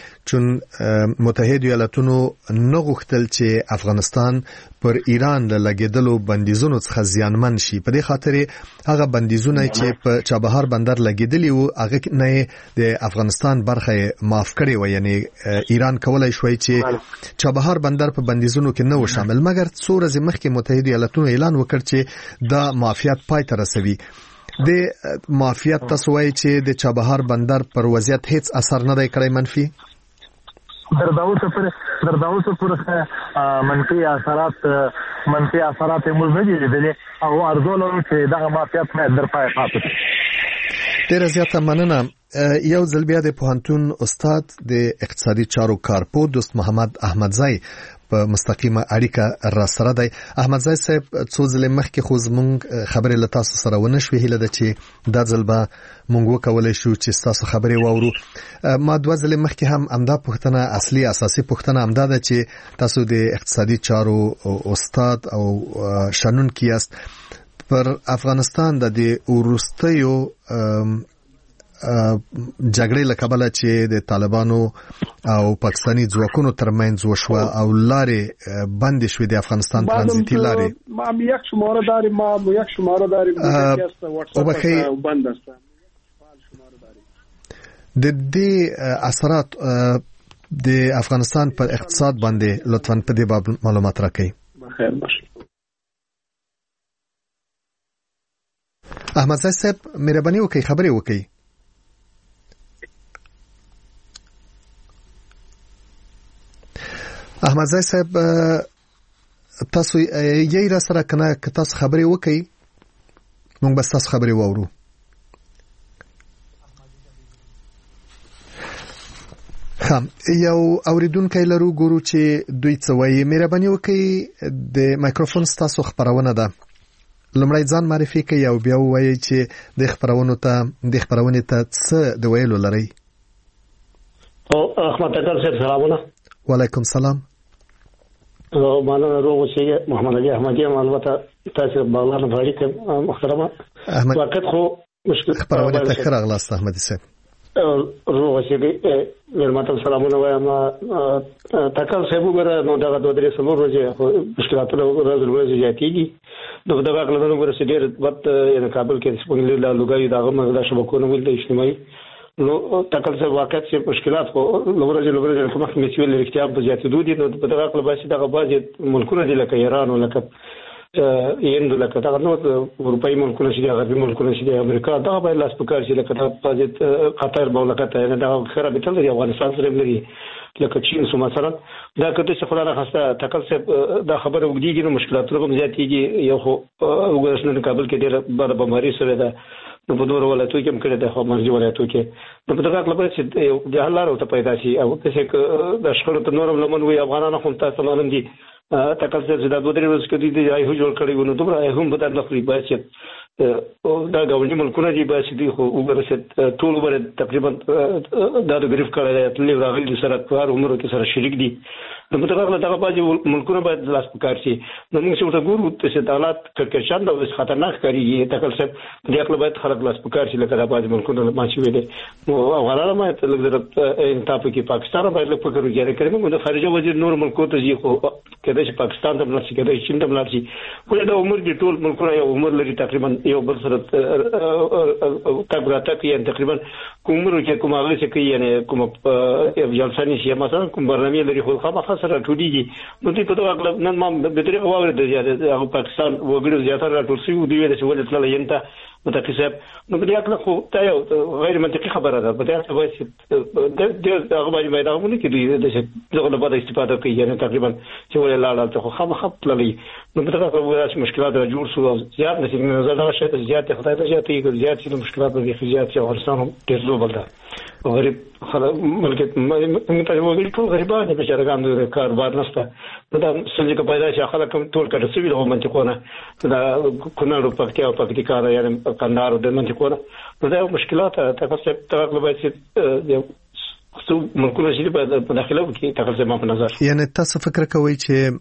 چون متحده ایالاتونو نه غوښتل چې افغانستان پر ایران لګیدلو بندیزونو څخه زیانمن شي. په دې خاطر هغه بندیزونه چې په چابهار بندر لګیدلی وو هغه نه د افغانستان برخه معاف کړي و، یعنی ایران کولای شوی چې چابهار بندر په بندیزونو کې نه و شامل، مګر څو ورځې مخکې متحده ایالاتونو اعلان وکړ چې دا معافیت پای ته رسوي. د معافیت تاسو وایي چې د چابهار بندر پر وضعیت هیڅ اثر نه دی کړی منفي؟ در داوود پر منفي اثرات موږ نه دي لیدلي او ارزو لرو چې دغه معافیت نه در پای پاتې شي. ډیره زیاته مننه. یو ځل بیا د پوهنتون استاد د اقتصادي چارو کارپو دوست محمد احمدزی په مستقیمه اړیکه را سره دی. احمدزی صاحب څو ځله مخکې خو زموږ خبرې له تاسو سره ونه شوې، هیله ده چې دا ځل به موږ وکولای شو چې تاسو خبرې واورو. ما دوه ځله مخکې هم همدا پوښتنه اصلي اساسي پوښتنه همدا ده چې تاسو د اقتصادي چارو استاد او شنونکي یاست. پر افغانستان د وروستیو جګړې له کبله چې د طالبانو او پاکستاني ځواکونو ترمنځ وشوه او لارې بند شوې د افغانستان ترانزیتي لارې. ما یک شماره داریم او بخیر بند است. د دې اثرات د افغانستان پر اقتصاد باندې لطفاً په دې باب معلومات راکړئ. بخیر باشه. احمدزی صاحب مهرباني وکړئ خبرې وکړئ. احمدزی صاحب تاسو یې را سره کنه که تاسو خبرې وکړئ موږ بس تاسو خبرې واورو. یو اوریدونکو لرو ګورو چې دوی څه وایي. مهرباني وکړئ د مایکروفون تاسو خبرونه ده. لمړی ځان معرفي کړئ او بیا وایي چې د خبرونې ته څه د ویلو لري. احمد تکل صاحب سلامونه. وعلیکم سلام. معنا روغ شي محمد علي احمدي البته تاسو باغلان غاړي کې محترمه وخت خو مشکل خبرونه ته راغلاست احمدي صاحب. روغ شي ورماتم سلامونه وایم. تکل صاحب وګوره نو دا د درې سمور ورځې مشکلاتونه ورځې جاتيږي. دغه کلمه وګوره چې ډېر وخت یې کابل کې سپونګل لا لګایي دغه مغلا شبکونه ول د اجتماعي نو تکل صاحب واقعیت چې مشکلات خو لورځ کومه کمیسیون لري په زیاتېدو دي. نو په دغه کلمه چې دغه بعضي ملکونه دي لکه ایران او لکه هند لکه دغه نو اروپאי ملکونه چې غربي ملکونه چې امریکا دغه باید لاس پکار شي لکه بعضي قطر مملکت نه دا خرابې تل لري افغانستان سره لري لکه چین سو مثلا دا کته چې خلانه خاصه تکل صاحب دا خبره وګړي نو مشکلات لري زیاتېږي. یو خو وګورئ کابل کې ډېر بده بماري سره ده نو په نور ولایتو کې هم کړی د خامرجي ولایتو کې نو په دغه کلمه چې د حل لارو ته پیدا شي او چې د شخړو ته نورم لمن وي افغانانو هم تاسو لرم دي تکل چې د دوه درې ورځې کې د ایهو جوړ کړی ونه دومره هم به د نخري باسي دا ګاونډي ملکونه دي باسي دي خو وګورئ ټول بر تقریبا دا د ګریف کړی دی راغلي سره کار عمر کې سره شریک دي. نو په دغه باندې ملکونه باید لاس پکار شي. نو موږ څه ګورو چې حالات کړکشان د خطرناک کاری تکل صاحب د خپل باید خلک لاس پکار شي لکه د باندې ملکونه ماشي وي دي. نو غواړم ما ته لږ انتاپ کې پاکستان باید لږ فکر وکړي کړم موږ د خارجه وزیر نور ملکو ته ځي خو کله چې پاکستان ته بلل شي کله چې چین ته بلل شي خو دا عمر دي ټول ملکونه یو عمر لري تقریبا یو بل سره تقریبا تقریبا کومر چې کوم هغه څه کوي یعنی کوم جلسه نشي مثلا کوم برنامه لري خو خامخا سره ټوډيږي. نو دې په دغه اغلب نن ما به طریقه واورې د زیاده پاکستان وګړو زیاتره ټول سی ودی ویل چې ولې تل ینته متقسم نو دې اکل خو دا یو غیر منطقي خبره ده. په دې اړه وایي د هغه باندې مېداونه کې دې دغه نه بعد استفاده کوي یعنی تقریبا چې ولې لاړ ته خو خامخا تللی. نو په دغه وایي مشکلات را جوړ شو زیات نشي نظر دا شي زیات خدای ته زیات شي مشکلات به زیات شي افغانستان هم ډېر زو بل ده غریب خلک ملکیت موږ ته وګړي ټول غریبان دي بشرګان د کاروبار نشته. دا سلجه کې پیدا شي خلک ټول کړه سوي له منطقونه دا کونړ او پکتیا او پکتیکا یعنی کندهار د منطقونه دا مشکلات تاسو ته تغلب شي خصو ملکونه شي په داخله کې تقریبا په نظر یعنی تاسو فکر کوئ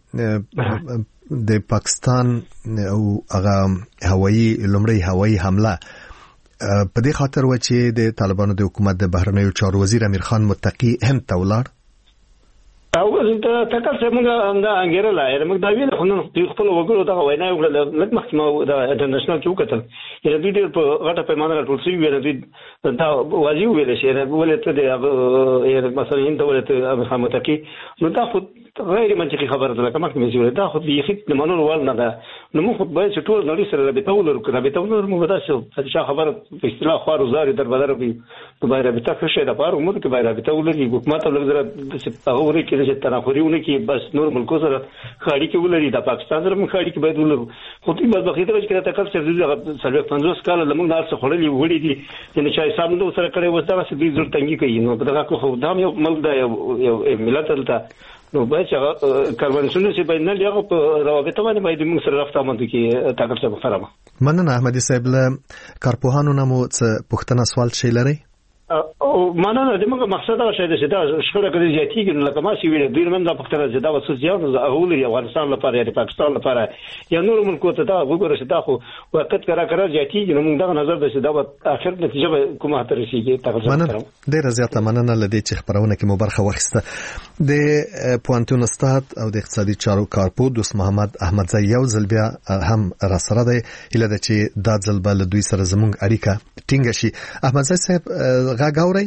چې د پاکستان او هغه لومړی هوایي حمله په دې خاطر و چې د طالبانو د حکومت د بهرنیو چارو وزیر امیر خان متقی هند ته ولاړ او ته تکل څه موږ دا انګیرل لای موږ دا ویل خو نن خپل وګړو ته وینا وکړه لکه محکمه د انټرنیشنل کې وکړل چې دوی ډېر په غټه پیمانه ټول څه ویل دوی دا واجب ویل شي ولته د مثلا هند ولته امیر خان متقی نو دا خو غیر منطقي خبره ده لکه محکمه چې دا خو یې نه منول ول نه ده نو موږ باید چې ټول نړۍ سره رابطه ولرو رابطه ولرو موږ دا څه خبره په اصطلاح خوار وزاري در بدر په باید رابطه ښه ده په موږ کې باید رابطه ولري حکومت ولر چې هغه ورې کې چې تنافرونه کې بس نور ملکو سره خاړي کې ولري د پاکستان سره موږ خاړي کې باید ولرو خو دې بس بخیته چې تا کار چې سره 50 کال لمونږ نه څه خړلې وړي دي چې چې حساب نو سره کړي وستا چې دې زړه تنګي کوي نو په دغه خو دا یو ملک دا یو ملت دلته نو باید چې کاروانسونه چې باید نه لیاغه په روابط باندې باید موږ سره رافته باندې کې تاکر څه محترمه مننه احمدي صاحب له کارپوهانو نه مو څه پوښتنه سوال شي لري او مننه د موږ مقصد دا شاید چې دا شخړه کوي زیاتیږي نو لکه ما سی ویل دوی من دا پختره چې دا وسوس یو اول یا افغانستان لپاره یا پاکستان لپاره یا نور ملکو ته دا وګوره چې دا خو وخت کرا زیاتیږي نو موږ دا نظر د چې دا اخر نتیجه کومه تر رسیږي تاسو ډیر زیاته مننه لدی چې خبرونه کې مو برخه واخیسته د پوانتون استاد او د اقتصادي چارو کارپو دوست محمد احمدزی یو ځل بیا هم را سره دی اله د چې دا ځل بل دوی سره زموږ اړیکه ټینګ شي احمدزی صاحب غاوري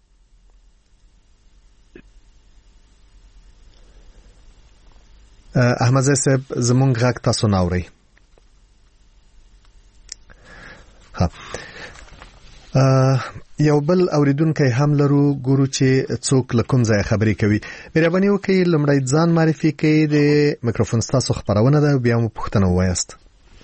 احمدزی صاحب زمونږ غاک تاسو ناوري ها یو بل اوریدونکو هم لرو ګورو چې څوک لکم ځای خبرې کوي مهرباني وکړئ لمړی ځان معرفي کړئ د میکروفون تاسو خبرونه ده بیا مو پوښتنه وایست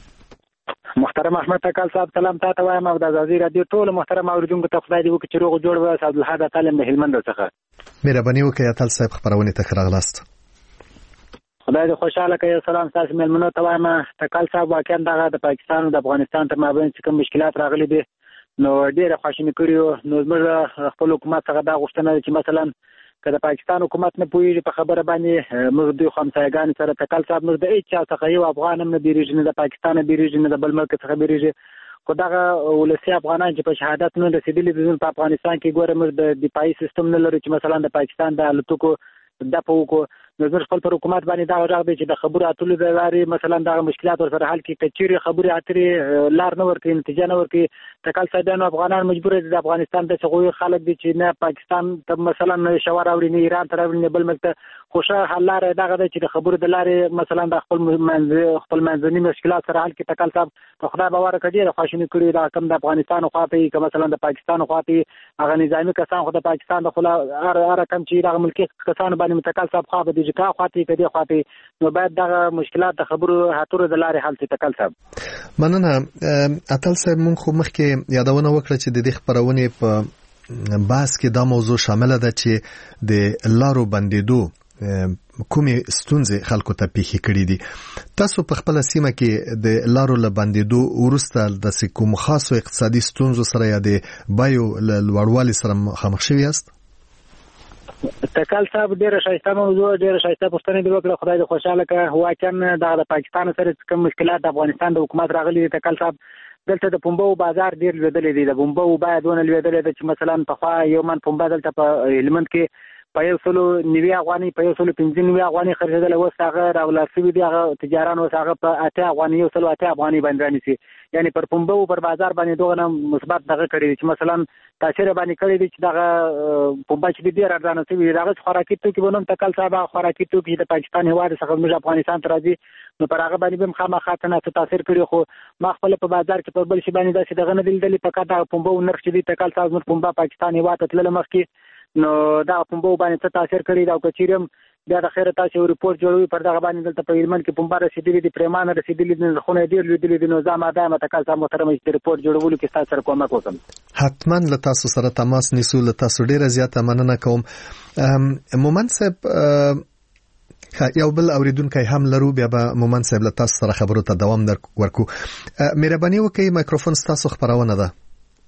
محترم احمد تکل صاحب سلام تاسو وایم او د ازادي رادیو ټول محترم اوریدونکو ته خدای دې وکړي چې روغ جوړ وي او عبدالحد تعلم د هلمند څخه مهرباني وکړئ اتل صاحب خبرونه ته راغلاست خدای دې خوشاله کړي سلام تاسو ملمنو ته وایم تکل صاحب واقعا د پاکستان او د افغانستان تر مابین کوم مشکلات راغلي دي نو ډیره خوشاله کړیو نو موږ خپل حکومت څخه دا غوښتنه چې مثلا که د پاکستان حکومت نه پوهیږي په خبره باندې موږ دوی خمسایګان سره تکل صاحب موږ د هیڅ څخه یو افغان هم نه بیریږي نه د پاکستان بیریږي نه د بل ملک څخه بیریږي خو دغه ولسی افغانان چې په شهادت نه رسیدلي دي په افغانستان کې ګوره موږ د دفاعي سیستم نه لري چې مثلا د پاکستان د الوتکو د پوکو نو خپل پر حکومت باندې دا راغ دی چې د خبرو اترو د لارې مثلا دا مشکلات ور سره حل کې کچيري خبرو اترې لار نه ورکې نتیجه نه ورکې تکل صدانو افغانان مجبور دي د افغانستان د څغوي خلک دي چې نه پاکستان ته مثلا شوار اوري نه ایران تر اوري نه بل ملک خوشا حل لار دغه دی چې د خبرو د لارې مثلا د خپل منځني مشکلات سره حل کې تکل صاحب په خدای باور کړي د خواشنی کړي دا کم د افغانستان خو په کې مثلا د پاکستان خو په هغه نظامی کسان خو د پاکستان د خلا ار کم چې د ملکی کسان باندې تکل صاحب خو د ځکه خاطی کدي خاطی نو باید دغه مشکلات د خبرو هاتورو د لارې حل شي تکل صاحب مننه اتل صاحب مونږ خو مخکې یادونه وکړه چې د دې خبرونه په بحث کې دا موضوع شامل ده چې د لارو بندیدو کومې ستونزې خلکو ته پیښې کړې دي تاسو په خپل سیمه کې د لارو لبندیدو ورسته د کوم خاصو اقتصادي ستونزو سره یا د بایو لوړوالي سره مخامخ شوی یاست تکل صاحب ډیره شایسته موضوع ډیره شایسته پوښتنه دی وکړه خدای دې خوشاله کړه واقعا د پاکستان سره کوم مشکلات د افغانستان د حکومت راغلي دي تکل صاحب دلته د پنبو بازار ډیر لیدل دي د پنبو باید ونه لیدل دي چې مثلا په خوا یو من پنبه دلته په هلمند کې په یو سلو 90 افغاني په یو سلو 95 افغاني خرڅېدل وساغه راولاسي دي هغه تجاران وساغه په 8 افغاني یو سلو 8 افغاني باندې رانیسي یعنی پر پنبو پر بازار باندې دوغه مثبت دغه کړی چې مثلا تاثیر باندې کړی دي چې دغه پنبه چې ډیر ارزانه شي دغه خوراکي توکي بونم تکل صاحب خوراکي توکي د پاکستان هواد څخه موږ افغانستان ته راځي نو پر هغه باندې هم خامخا نه تاثیر کړی خو ما خپل په بازار کې په بل شي باندې داسې دغه نه دي په کاته پنبو نرخ چې دي تکل صاحب پنبه پاکستان هواد ته تلل مخکې نو دا پنبو باندې څه تاثیر کړی دا کچیرم بیا د خیره تاسو ریپورت جوړوي پر دغه باندې دلته په هلمند کې پنبه رسیدلې دي پریمانه رسیدلې دي خو نه ډیر لیدلې دي نو زما دا متکل صاحب محترم چې ریپورت جوړولو کې تاسو سره کومک وکم حتما له تاسو سره تماس نیسو له تاسو ډیره زیاته مننه کوم مومن صاحب یو بل اوریدونکو هم لرو بیا به مومن صاحب له تاسو سره خبرو ته دوام ورکو مهرباني وکړئ میکروفون تاسو خبرونه ده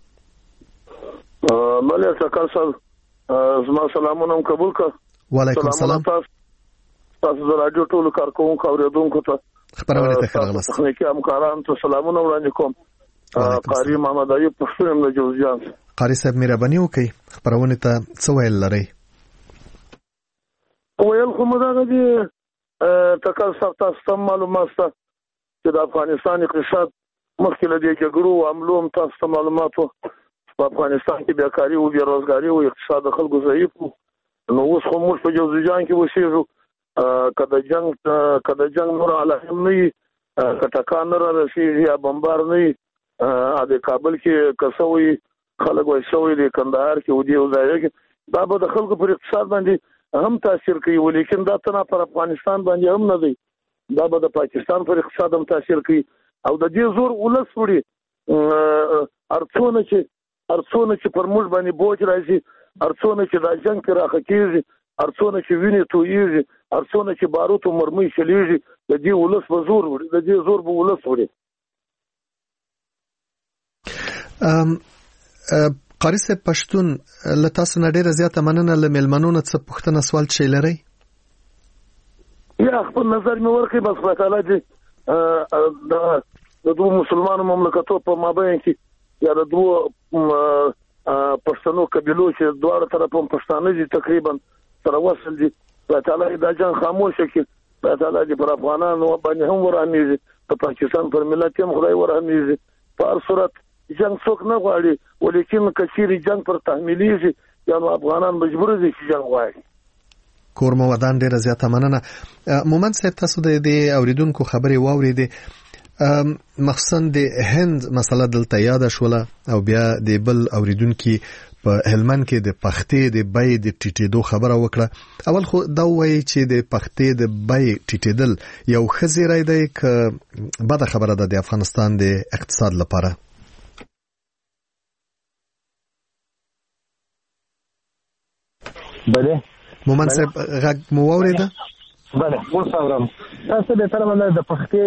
مله تکل صاحب زما سلامونه قبول کړه وعلیکم السلام تاسو د راډیو ټولو کارکونکو اوریدونکو ته خبرونه ته راغلاست تخنیکی همکارانو ته سلامونه وړاندې کوم قاری محمد ایوب پښتون د جوزجان. قاری صاحب مهرباني وکړئ خبرونه ته څه ویل لرئ؟ ویل خو مداغه دي تکل تاسو معلومات چې د افغانستان اقتصاد مخکې له دې جګړو عملو هم تاسو معلومات وو په افغانستان کې بیکاري او بیروزګاري او اقتصاد د خلکو ضعیف وو. نو اوس خو موږ په جوزجان کې اوسېږو کله جنگ نور علاقه نه وي کټکان نه رسېږي یا بمبار نه وي د کابل کې کسوي خلک وایي شوی دی کندهار کې ودی وځای کې دا به د خلکو پر اقتصاد باندې هم تاثیر کوي ولیکن دا تنه پر افغانستان باندې هم نه دی دا به د پاکستان پر اقتصاد هم تاثیر کوي او د دې زور ولس وړي ارڅونه چې پر موږ باندې بوج راځي ارڅونه چې د جنگ پر راخه کیږي ارڅونه چې ویني تویږي ارڅونه چې باروت او مرمۍ چلیږي د دې ولس به زور وړي د دې زور به ولس وړي. قاری صاحب پښتون له تاسو نه ډیره زیاته مننه له مېلمنو نه څه پوښتنه سوال شي لرئ؟ یا خپل نظر مې ورکړي بس خدای تعالی دې د دوه مسلمانانو مملکتو په مابین کې یا د دوه پښتنو قبیلو چې دواړه طرفه پښتانه دي تقریبا سره وصل دي خدای تعالی دا جنگ خاموش کړي خدای تعالی دې پر افغانانو باندې هم ورانیږي په پاکستان پر ملت هم خدای ورانیږي په هر صورت جنگ څوک نه غواړي ولیکن کثیر جنگ پر تحمیلیږي یعنی افغانان مجبور دي چې جنگ غواړي. کورمه ودان ډیره زیاته مننه. مومن صاحب تاسو د اوریدونکو خبرې واوریدې مخصوصا د هند مسله دلته یاد شوله او بیا د بل اوریدونکو په هلمند کې د پختې د بای د ټیټېدو خبره وکړه. اول خو دا وایي چې د پختې د بای ټیټېدل یو خزیرای دی ک بده خبره ده د افغانستان د اقتصاد لپاره. بله مومن صاحب غږ مو واورېده؟ بله اوس اورم. تاسو د طرفه د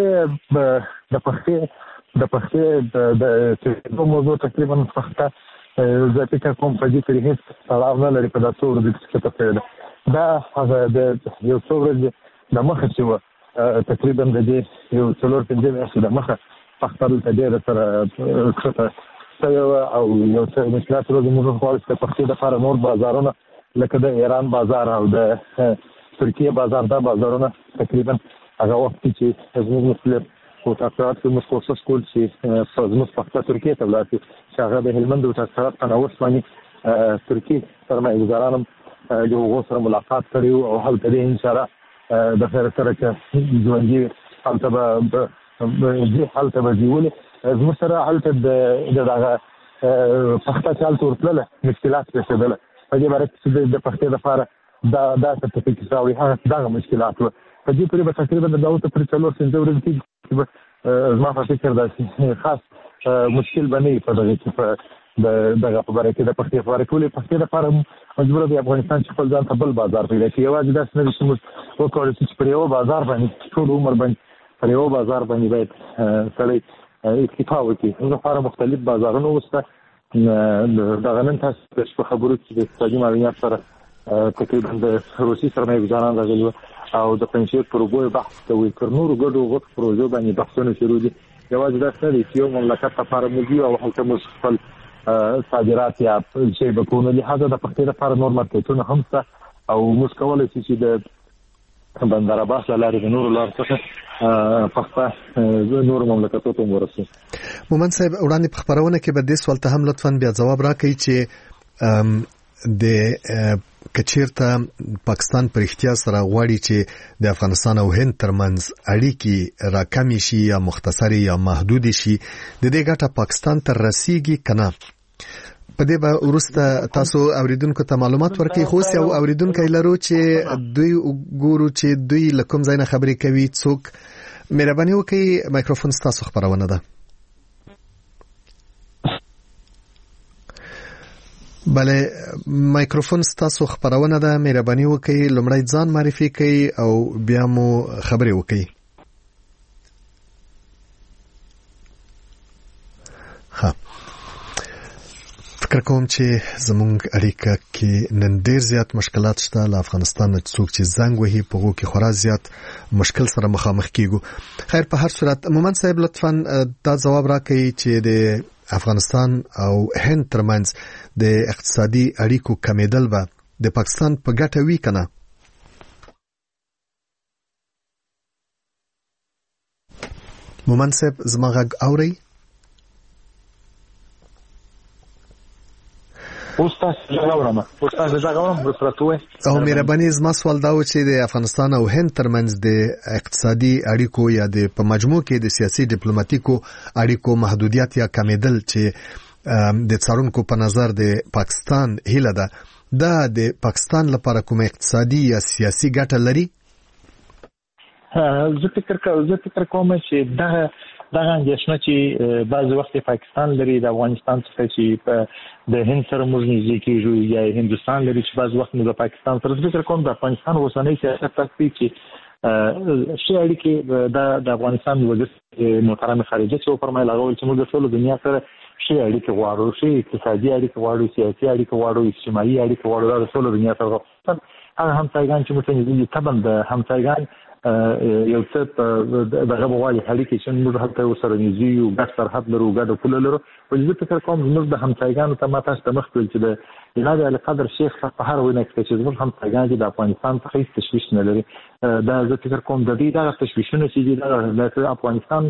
پختې د موضوع تقریبا پخته زه فکر کوم په دې کې هیڅ تړاو نه لري په داسې ورځو کې چې تاسو ده دا هغه د یو څو ورځې د مخه چې تقریبا د دې یو څلور پنځه میاشتې د مخه پخته د ډېر سره کړه او یو څه مشکلات ورته موږ غواړو چې پختې لپاره نور بازارونه لکه د ایران بازار او د ترکیه بازار دا بازارونه تقریبا هغه وخت چې زموږ مسلم او تاسو چې موږ کوشش کول چې زموږ پخته ترکیه ته ولاړ شي چې هغه د هلمند او تاسو تناوش باندې ترکیه سرمایه‌ګزارانو یو غوښتنه ملاقات کړیو او هلته د ان شاء الله د خیر سره چې ژوندۍ هلته به ژوندۍ زموږ سره هلته د دغه پخته چال تورتله مشکلات پیښېدل په دې باره کې د پختې لپاره دا سرټیفیکټ راوړي هغه دغه مشکلات وو په دې پورې به تقریبا د داوته پر څلور پنځه ورځې کې زما په فکر دا خاص مشکل باندې په دغه کې په دغه په باره کې د پختې لپاره ټولې پختې لپاره مجبور دی افغانستان چې خپل ځان ته بل بازار پیدا کړي یوازې داسې نه چې موږ وکړو چې پر یو بازار باندې ټول عمر باندې پر یو بازار باندې باید سړی اکتفا وکړي نو لپاره مختلف بازارونه وسته دغه نن تاسو په خبرو کې د اقتصادي معلومات سره تقریبا د روسي سرمایه‌ګزاران راغلي او د پنځه پروګو بحث کوي پر نورو ګډو غوښ پروژو باندې بحثونه شروع دي یوازې دا څه دي چې یو مملکت لپاره موږ او هلته موږ خپل صادرات یا شی به کوو لهدا د پختې لپاره نور مارکیټونه هم شته او موږ کولای شو چې د بندر عباس لارې د نورو لار څخه پخته نور مملکتونو ته ورسوي. مومن صاحب وړاندې په خبرونه کې به د سوال ته هم لطفاً بیا جواب راکړئ چې د کچیرته پاکستان پر اختیار سره غواړي چې د افغانستان او هند ترمنځ اړیکې راکمې شي یا مختصری یا محدود شي د دې ګټه پاکستان ته رسیږي کنه په دې به ورسته تاسو اوریدونکو ته معلومات ورکړئ خو یو اوریدونکو لرو چې دوی ګورو چې دوی لکم ځای نه خبرې کوي څوک مهرباني وکړئ مایکروفون تاسو خبرونه ده. بله مایکروفون تاسو خبرونه ده مهرباني وکړئ لومړی ځان معرفي کړئ او بیا مو خبرې وکړئ. ها فکر کوم چې زموږ اړیکه کې نن ډیر زیات مشکلات شته. له افغانستان څوک چې زنګ وهي په غو کې خورا زیات مشکل سره مخامخ کیږو. خیر په هر صورت مومن صاحب لطفاً دا جواب راکړئ چې د افغانستان او هند ترمنځ د اقتصادي اړیکو کمیدل به د پاکستان په ګټه وی کنه؟ مومن صاحب زما غږ اورئ؟ استاد زغورم برسرتوي او مهرباني زما سوال دا و چې د افغانستان او هند ترمنځ د اقتصادي اړیکو یا د په مجموع کې د سیاسي ډیپلوماټیکو اړیکو محدودیت یا کمیدل چې د څارونکو په نظر د پاکستان هیله ده، دا د پاکستان لپاره کوم اقتصادي یا سیاسي ګټه لري؟ زه فکر کوم چې دا اندېښنه چې بعض وخت پاکستان لري د افغانستان څخه چې د هند سره موږ نږدې کېږو یا هندوستان لري چې بعض وخت موږ د پاکستان سره فکر کوم د افغانستان اوسنۍ سیاست تاسو چې شي اړیکې د افغانستان وزیر محترم خارجه چې فرمایله غوښتل چې موږ د ټول دنیا سره شي اړیکې غواړو، شي اقتصادي اړیکې غواړو، سیاسي اړیکې غواړو، اجتماعي اړیکې غواړو، د ټول دنیا سره غواړو. هغه همسایګان چې موږ نږدې طبعا د همسایګان یو څه دغه بوالي اړیکې چې موږ هلته سره نږدې یو ګډ سرحد لرو، ګډ پوله لرو. زه فکر کوم زموږ د همسایګانو ته ما تاسو ته مخکې ویل چې د جناب القدر شیخ په هر وینا کې چې زموږ همسایګان چې د افغانستان څخه هیڅ تشویش نه لري، دا زه فکر کوم د دې دغه تشویشونه چې د افغانستان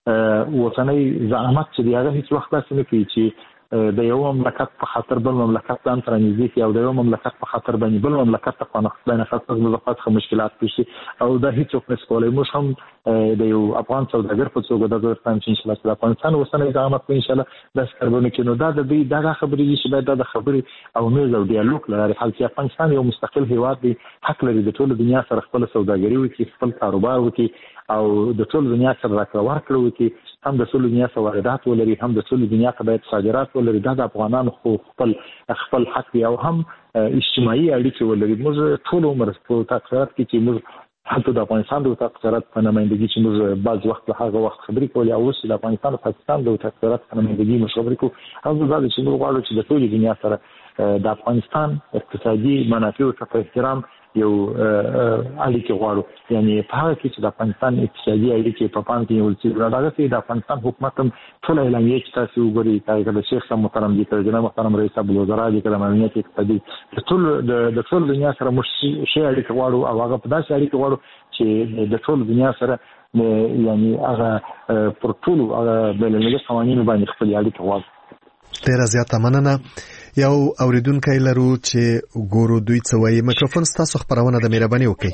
اوسنۍ زعامت چې هغه هیڅ وخت داسې نه کوي چې د یو مملکت په خاطر بل مملکت ځان سره نږدې کړي او د یو مملکت په خاطر باندې بل مملکت ته بین خاصه څخه مشکلات پیښ شي او دا هیڅوک نشي کولی. موږ هم د یو افغان سوداګر په توګه د افغانستان چې انشاءالله د افغانستان اوسنۍ زعامت په انشاءالله د سکربونه کې نو دا د دې دغه خبرې چې باید د خبرې او میز او ډیالوګ لري. حال چې افغانستان یو مستقل هیواد دی، حق لري د ټول دنیا سره خپل سوداګري وکړي، خپل کاروبار وکړي او د ټول دنیا سره راکړه ورکړه وکړي، هم د ټول دنیا سره واردات ولري، هم د ټول دنیا ته باید صادرات ولري. دا د افغانانو خپل حق دی او هم اجتماعي اړیکې ولري. موږ ټول عمر په تقاعد کې چې موږ حتی د افغانستان د تقاعد په نمائندګي چې موږ بعض وخت له هغه وخت خبرې کولې او اوس د افغانستان او پاکستان د تقاعد په نمائندګي موږ خبرې کوو. هم دا چې موږ غواړو چې د ټول دنیا سره د افغانستان اقتصادي منافع ته په احترام یو اړیکې غواړو، یعنی په هغه کې چې د افغانستان اقتصادي اړیکې په پام کې نیول شي. دا چې د افغانستان حکومت هم ټول اعلامیې چې تاسو وګورئ، دا د شیخ صاحب محترم دي، جناب محترم رئیس الوزرا دي، د امنیت اقتصادي د ټول دنیا سره موږ شي اړیکې غواړو او هغه په داسې اړیکې غواړو چې د ټول دنیا سره یعنی هغه پر ټول بین المللي قوانینو باندې خپل اړیکې غواړو. ډیره زیاته مننه. یو اوریدونکی لرو چې ګورو دوی څه وایي. میکروفون ستاسو، خبرونه د مهرباني وکړئ.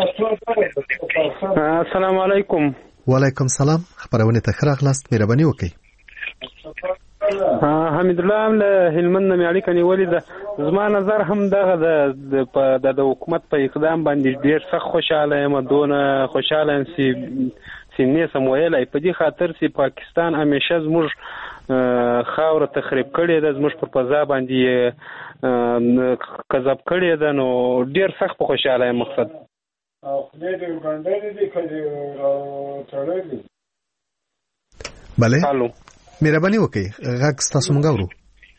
السلام علیکم. وعلیکم السلام. خبرونه ته راغلاست، مهرباني وکړئ. حمید الله له هلمند نه اړیکه نیولې ده. زما نظر هم دغه د حکومت په اقدام باندې ډیر سخت خوشاله یم، دونه خوشاله یم چې نه سم ویلای. په دې خاطر چې پاکستان همیشه زموږ خاور تخریب کړي ده، زموږ پر فضا باندې کذب کړي ده، نو ډیر سخت په خوشاله یم. مقصد بله مهرباني وکړئ، غږ ستاسو موږ اورو.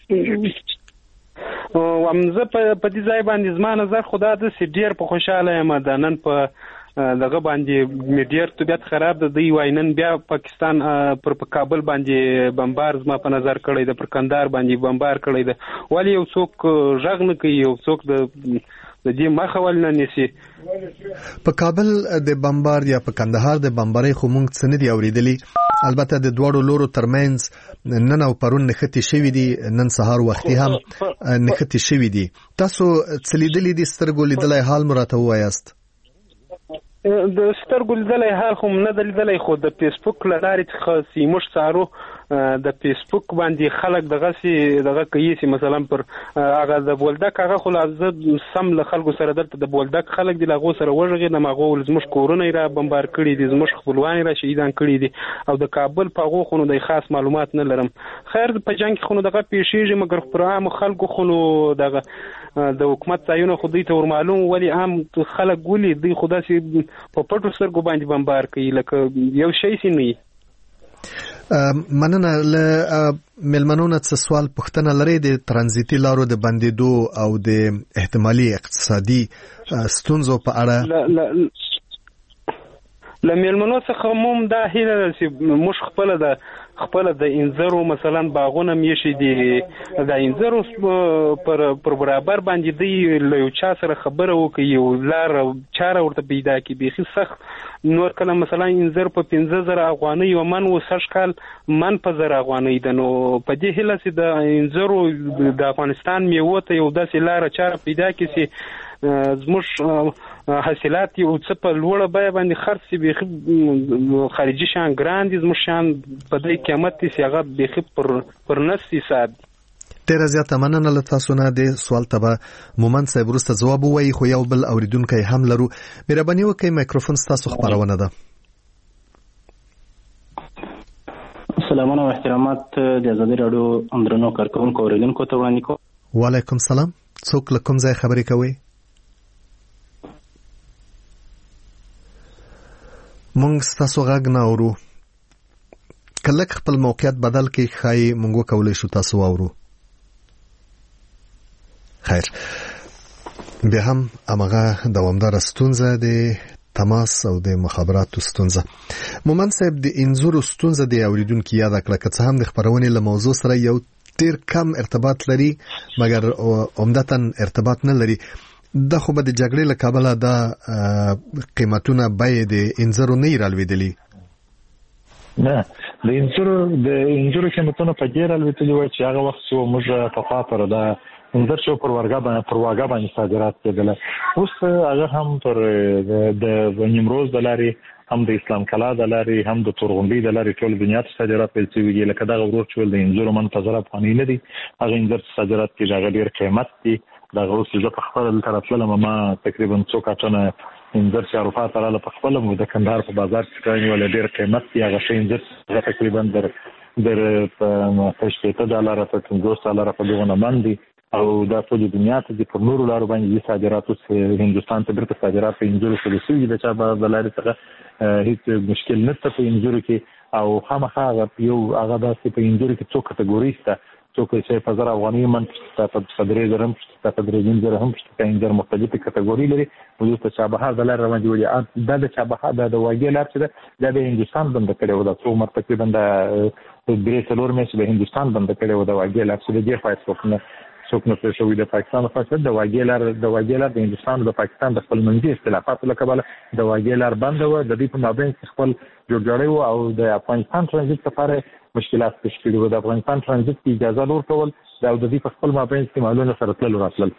زه په دې ځای باندې زما نظر خدا د ډیر په خوشاله یم. د نن په دغه باندې ډیر طبیعت خراب ده. دی وای نن بیا پاکستان پر کابل باندې بمبار زما په نظر کړی ده، پر کندهار باندې بمبار کړی ده. ولی یو څوک غږ نه کوي، یو څوک د دې مخه ول نه نیسي. په کابل د بمبار یا په کندهار د بمبارۍ خو مونږ څه نه دی اوریدلی. البته د دوړو لورو ترمنځ نن او پرون نختی شوی دي، نن سهار وختي هم نختی شوی دي. تاسو څه لیدلی دي؟ سترګو لیدلای حال مراته وایاست؟ د سترګو لیدلای حال خو نه لیدلای، خو د فیسبوک لارې څخه سیموش سارو د فیسبوک باندې خلک دغه کوي چې مثلا پر هغه د بولدک هغه خو لازم سم له خلکو سره دلته د بولدک خلک دی لغو سره وژغې نه مغو زموږ کورونه را بمبار کړي دي، زموږ خپلوان را شهیدان کړي دي او د کابل په هغه خونو د خاص معلومات نه لرم. خیر په جنگ خونو دغه پیښیږي، مګر پر عام خلکو خونو دغه د حکومت ځایونه خو دوی ته ور معلوم، ولی عام خلک ګولي دوی خدا سي په پټو سترګو باندې بمبار کوي لکه یو شی سي نه. مننه. له ملمنو نه څه سوال پوښتنه لري د ترانزیتي لارو د بندیدو او د احتمالي اقتصادي ستونزو په اړه؟ لملمنو څخه موږ دا هیله ده چې موږ خپل د انځرو مثلا باغونه میشي دي د انځرو پر برابر باندې دی له یو چا سره خبره وکي یو لار چاره ورته پیدا کی بيخي سخت نور کله مثلا انځر په 15000 افغانۍ او من و سش کال من په 1000 افغانۍ د نو په دې هله چې د انځرو د افغانستان میوه ته یو داسې لار چاره پیدا کی چې زموږ حاصلات یو څه په لوړه بیه باندې خرڅ شي بيخي خارجي شان ګران دي زموږ شان په دې قیمت چې هغه بيخي پر نس حساب. ډیره زیاته مننه له تاسو نه. د سوال ته به مومن صاحب وروسته ځواب ووایي، خو یو بل اوریدونکی هم لرو. مهرباني وکړئ مایکروفون ستاسو خبرونه ده. سلامونه او احترامات د ازادي راډیو اندرونو کارکونکو اوریدونکو ته وړاندې کوم. وعلیکم سلام. څوک له کوم ځای خبرې کوي؟ مونږ ستاسو غږ نه اورو. کله خپل موقعیت بدل کړئ خای مونږ وکولای شو تاسو واورو. خیر، بیا هم امغه دوامدار ستونزه د تماس او د مخابراتو ستونزه. مومن صاحب د انځورو ستونزه د اوریدونکو یاد کړه که څه هم د خبرونې له موضوع سره یو ډیر کم ارتباط لري مګر عمدتاً ارتباط نه لري. د خو به د جګړې له کابله د قیمتونه بیې د انځرو نه رالوېدلي. نه د انځرو قیمتونه په ډیر رالوېدلي وای چې هغه وخت چې موږ په خوا پر د انځر شو پر واګه باندې صادرات کېدل. اوس هغه هم پر د نیمروز د لارې هم د اسلام کلا د لارې هم د تورغونډي د لارې ټول دنیا ته صادرات پیل شوي. لکه دا ورور چې د انځرو من په 1000 افغانۍ نه دي، هغه انځر صادرات کې هغه ډیر قیمت دي. دا اوس چې په خپل طرف له ما تقریبا 2 کارټونه انځر چې اروپا ته رااله په خپل مو د کندهار په بازار کې کوي ول ډیر قیمت دی. هغه شی انځر تقریبا در $50 په $50 په دغه باندې او دا ټول دنیا ته د نورو لارو باندې صادرات اوس هندستان ته برته صادرات په انځر سره سوي د چا په لارې څخه هیڅ مشکل نشته په انځر کې. او خامخا یو هغه داسې په انځر کې څو کټګوري شته، څوک چې په 1000 افغانۍ من په صدرې درهم په 3000 درهم په انځر مختلفه کټګوري لري. او د چابهار د لار باندې وړي دا د چابهار د واګې لار چې د هندستان بند کړي و د څو مر تقریبا د برېټلور مې چې د هندستان بند کړي و د واګې لار چې د جیر فایټ څوک نه شوی د پاکستان په د واګې لار د هندستان او د پاکستان د خپل منځي اختلافات له کبله د واګې لار بند و. د دې په مابین خپل جوړجاړی او د افغانستان ترانزیت لپاره مشکلات پیښ کړي و. د افغانستان ترانزیت کی اجازه ورکول دا د دې په خپل مابین استعمالونه سره تل راتلل.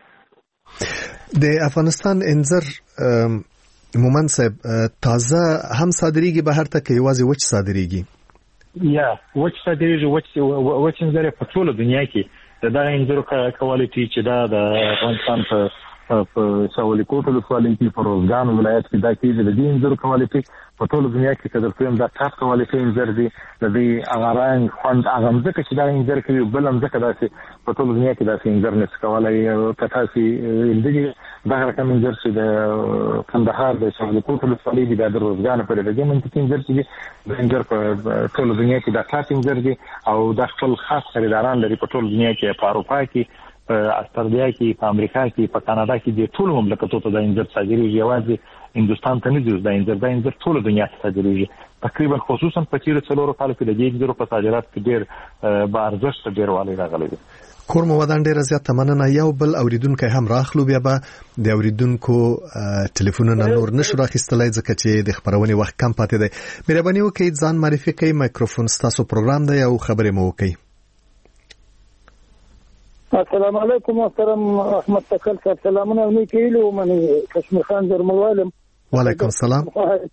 د افغانستان انځر مومن صاحب تازه هم صادریږي بهر ته کې یوازې وچ صادریږي؟ یا وچ صادریږي. وچ انځر په ټول دنیا کې دا انځر کوالټي چې دا د افغانستان په ساولي کوټ ولسوالۍ کې په روزګان ولایت کې دا کېږي. د دې انځر کوالټي په ټول دنیا کې کډر کوم دا ټاپ کوالټي انځر دي. د دې اغاران خوند اغم ځکه چې دا انځر کوي بلم ځکه داسې په ټول دنیا کې داسې انځر نس کولای کتاسي دغه دا رقم انځر چې د کندهار د ساولي کوټ ولسوالۍ د روزګان په لږه منطقه انځر چې د انځر په ټول دنیا کې دا ټاپ انځر دي او د خپل خاص خریداران لري په ټول دنیا کې، په اروپا کې، په استرالیا کې، په امریکا کې، په کاناډا کې د ټول مملکتونو ته د انځر صادریږي. یوازې هندستان ته نه ځي د انځر ټول دنیا ته صادریږي. تقریبا خصوصا په تیر 4 کال کې د دې انځر په صادرات کې ډېر با ارزښت ډېر والی راغلی دی. کور مو ودان ډیره زیاته مننه. یو بل اوریدونکو هم راخلو بیا به د اوریدونکو ټلیفونونه نور نشو راخیستلای ځکه چې د خبرونې وخت کم پاتې دی. مهرباني وکړئ ځان معرفي کړئ. مایکروفون ستاسو پروګرام دی او خبرې مو وکړئ. السلام علیکم محترم احمد تکل صاحب. سلامونه نیکیلو منی کشمیر خان زرملوالم. وعلیکم السلام.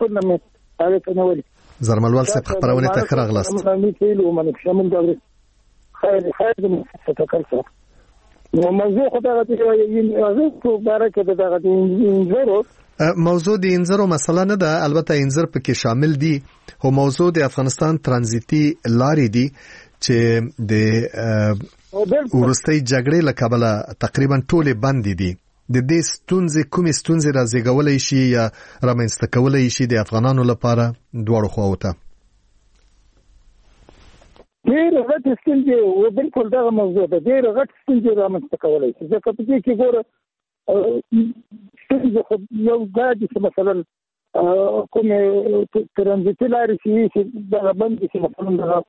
زرملوال صاحب خبرونه ته راغلاست. نیکیلو منی شامل دا خیر تکل صاحب. نو موضوع خدای دې یو څه برکه دغه انځرو موضوع د انځرو مسله نه ده، البته انځر پکې شامل دي. هو موضوع د افغانستان ترانزیتي لارې دي چې د ورستۍ جګړې له کبله تقریبا ټولې بندې دي. د دې کومې ستونزې رازېږولی شي یا رامنځته کولی شي د افغانانو لپاره دواړو خواو ته؟ ډېر غټ ستونزې او بالکل دغه موضوع ده ډېر غټ ستونزې رامنځته کولی شي ځکه په دې کې ګوره ستونزې خو یو دا دي چې مثلا کومې ترانزیتي لارې چې دغه بندې شي مثلا دغه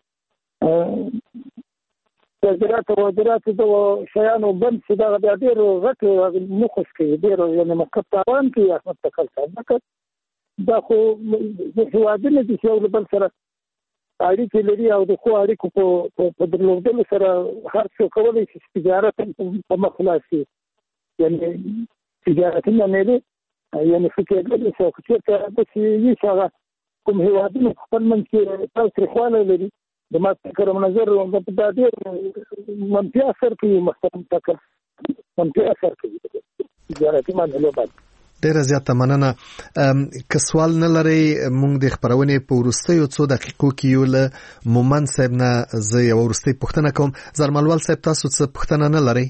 صادرات او واردات د شیانو بند شي دغه بیا ډېر غټ نقص کوي ډېر یعنې مکتب تاوان کوي احمد تکل صاحب ځکه دا خو هېوادونه دي چې یو له بل سره اړیکې لري او د ښو اړیکو په درلودلو سره هر څه کولی شي چې تجارت په مخ لاړ شي یعنې تجارتي معاملې یعنې ښه کېدلی شي او که چېرته داسې وي چې هغه کوم هېوادونه په خپل منځ کې تاوتریخوالی لري د ما فکر او نظر دا ډېر منفي اثر کوي محترم ټاکل منفي اثر کوي تجارتي معاملو باندې. ډیره زیاته مننه. که سوال نه لرئ موږ د خبرونې په وروستیو څو دقیقو کې یو له مومن صاحب نه زه یو وروستۍ پوښتنه کوم. زرملوال صاحب تاسو څه پوښتنه نه لرئ؟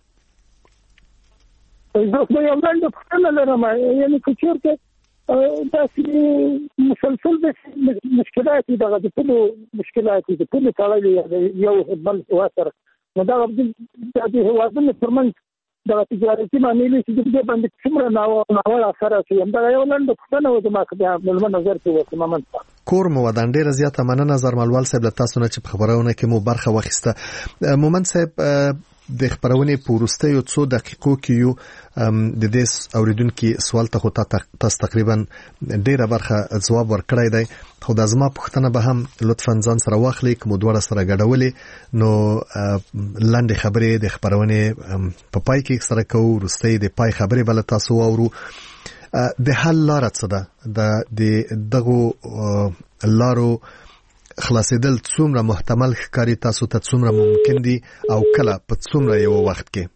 زه خو یو لنډه پوښتنه لرم یعنې که چېرته داسې مسلسل مشکلات دي دغه د پولو مشکلات دي د پولو تړلې یو بل هېواد سره نو دغه د هېوادونو ترمنځ دغه تجارتي معاملې چې د دې باندې څومره ناوړه اثر اچوي همدغه یو لنډه پوښتنه وه زما که بیا مېلمه نظر کې وکړم مومن صاحب. کور مو ودان. ډیره زیاته مننه زرملوال صاحب له تاسو نه چې په خبرونه کې مو برخه واخیسته. مومن صاحب د خبرونې په وروستیو څو دقیقو کې یو د دې اوریدونکو سوال ته خو تاسو تقریبا ډیره برخه ځواب ورکړی دی خو د زما پوښتنه به هم لطفاً ځان سره واخلئ که مو دواړه سره ګډولې نو لاندې خبرې د خبرونې په پای کې سره کوو وروستۍ د پای خبرې بل تاسو واورو. د حل لاره څه ده د دغو لارو خلاصېدل څومره محتمل ښکاري تاسو ته څومره ممکن دي او کله په څومره یو وخت کې؟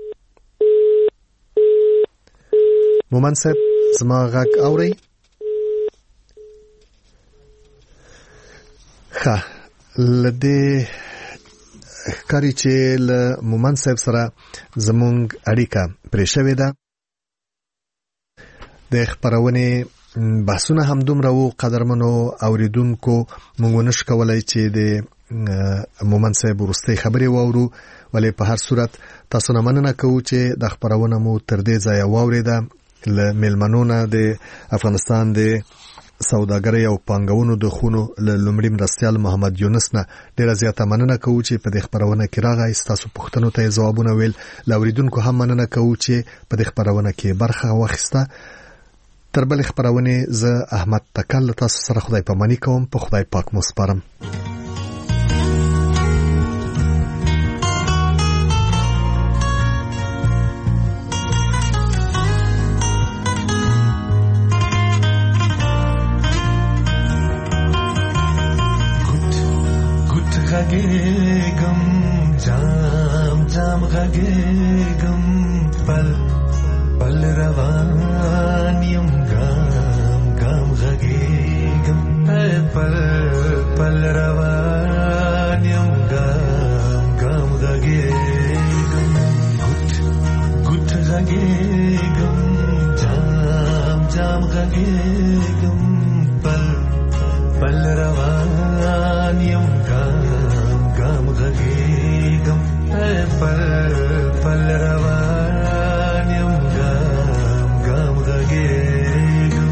مومن صاحب زما غږ اورئ؟ ښه له دې ښکاري چې له مومن صاحب سره زموږ اړیکه پرې شوې ده. د خبرونې بحثونه هم دومره وو قدرمنو اوریدونکو موږ نشو کولای چې د مومن صاحب وروستۍ خبرې واورو ولې په هر صورت تاسو نه مننه کوو چې د خبرونه مو تر دې ځایه واوریده. له میلمنو نه د افغانستان د سوداګرۍ او پانګونو د خونو له لومړي مرستیال محمد یونس نه ډیره زیاته مننه کوو چې په دې خبرونه کې راغی ستاسو پوښتنو ته ځوابونه ویل. له اوریدونکو هم مننه کوو چې په دې خبرونه کې برخه واخیسته. تر بل خبرونه زه احمد تکل تاسو سره خدای پاماني کوم. په خدای پاک مو سپارم. غږېږم جام جام غږېږم پل پل روان یم ګام ګام غږېږم پل پل روان یم ګام ګام غږېږم ګوټ ګوټ غږېږم جام جام غږېږم پل پل روان یم ګام غږېږم پل پل روان یم ګام ګام غږېږم.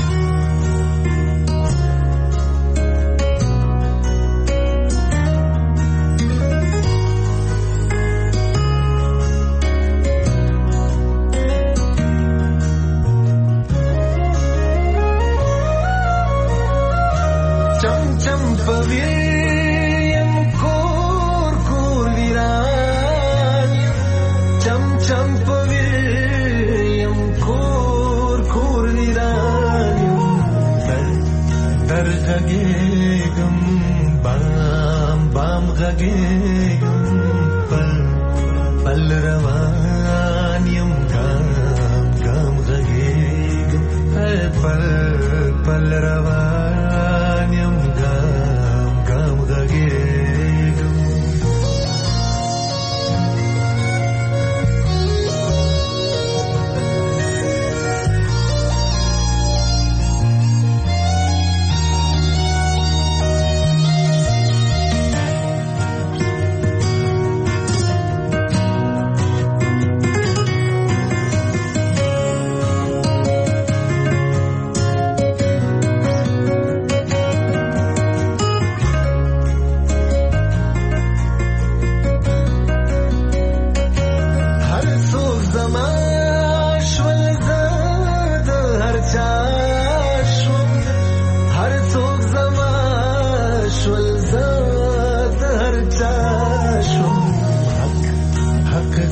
چم چم پوي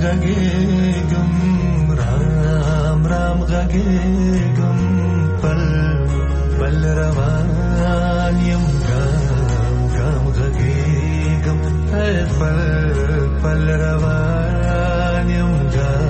غږېږم رام رام غږېږم پل پل روان یم ګام ګام غږېږم پل پل روان یم ګام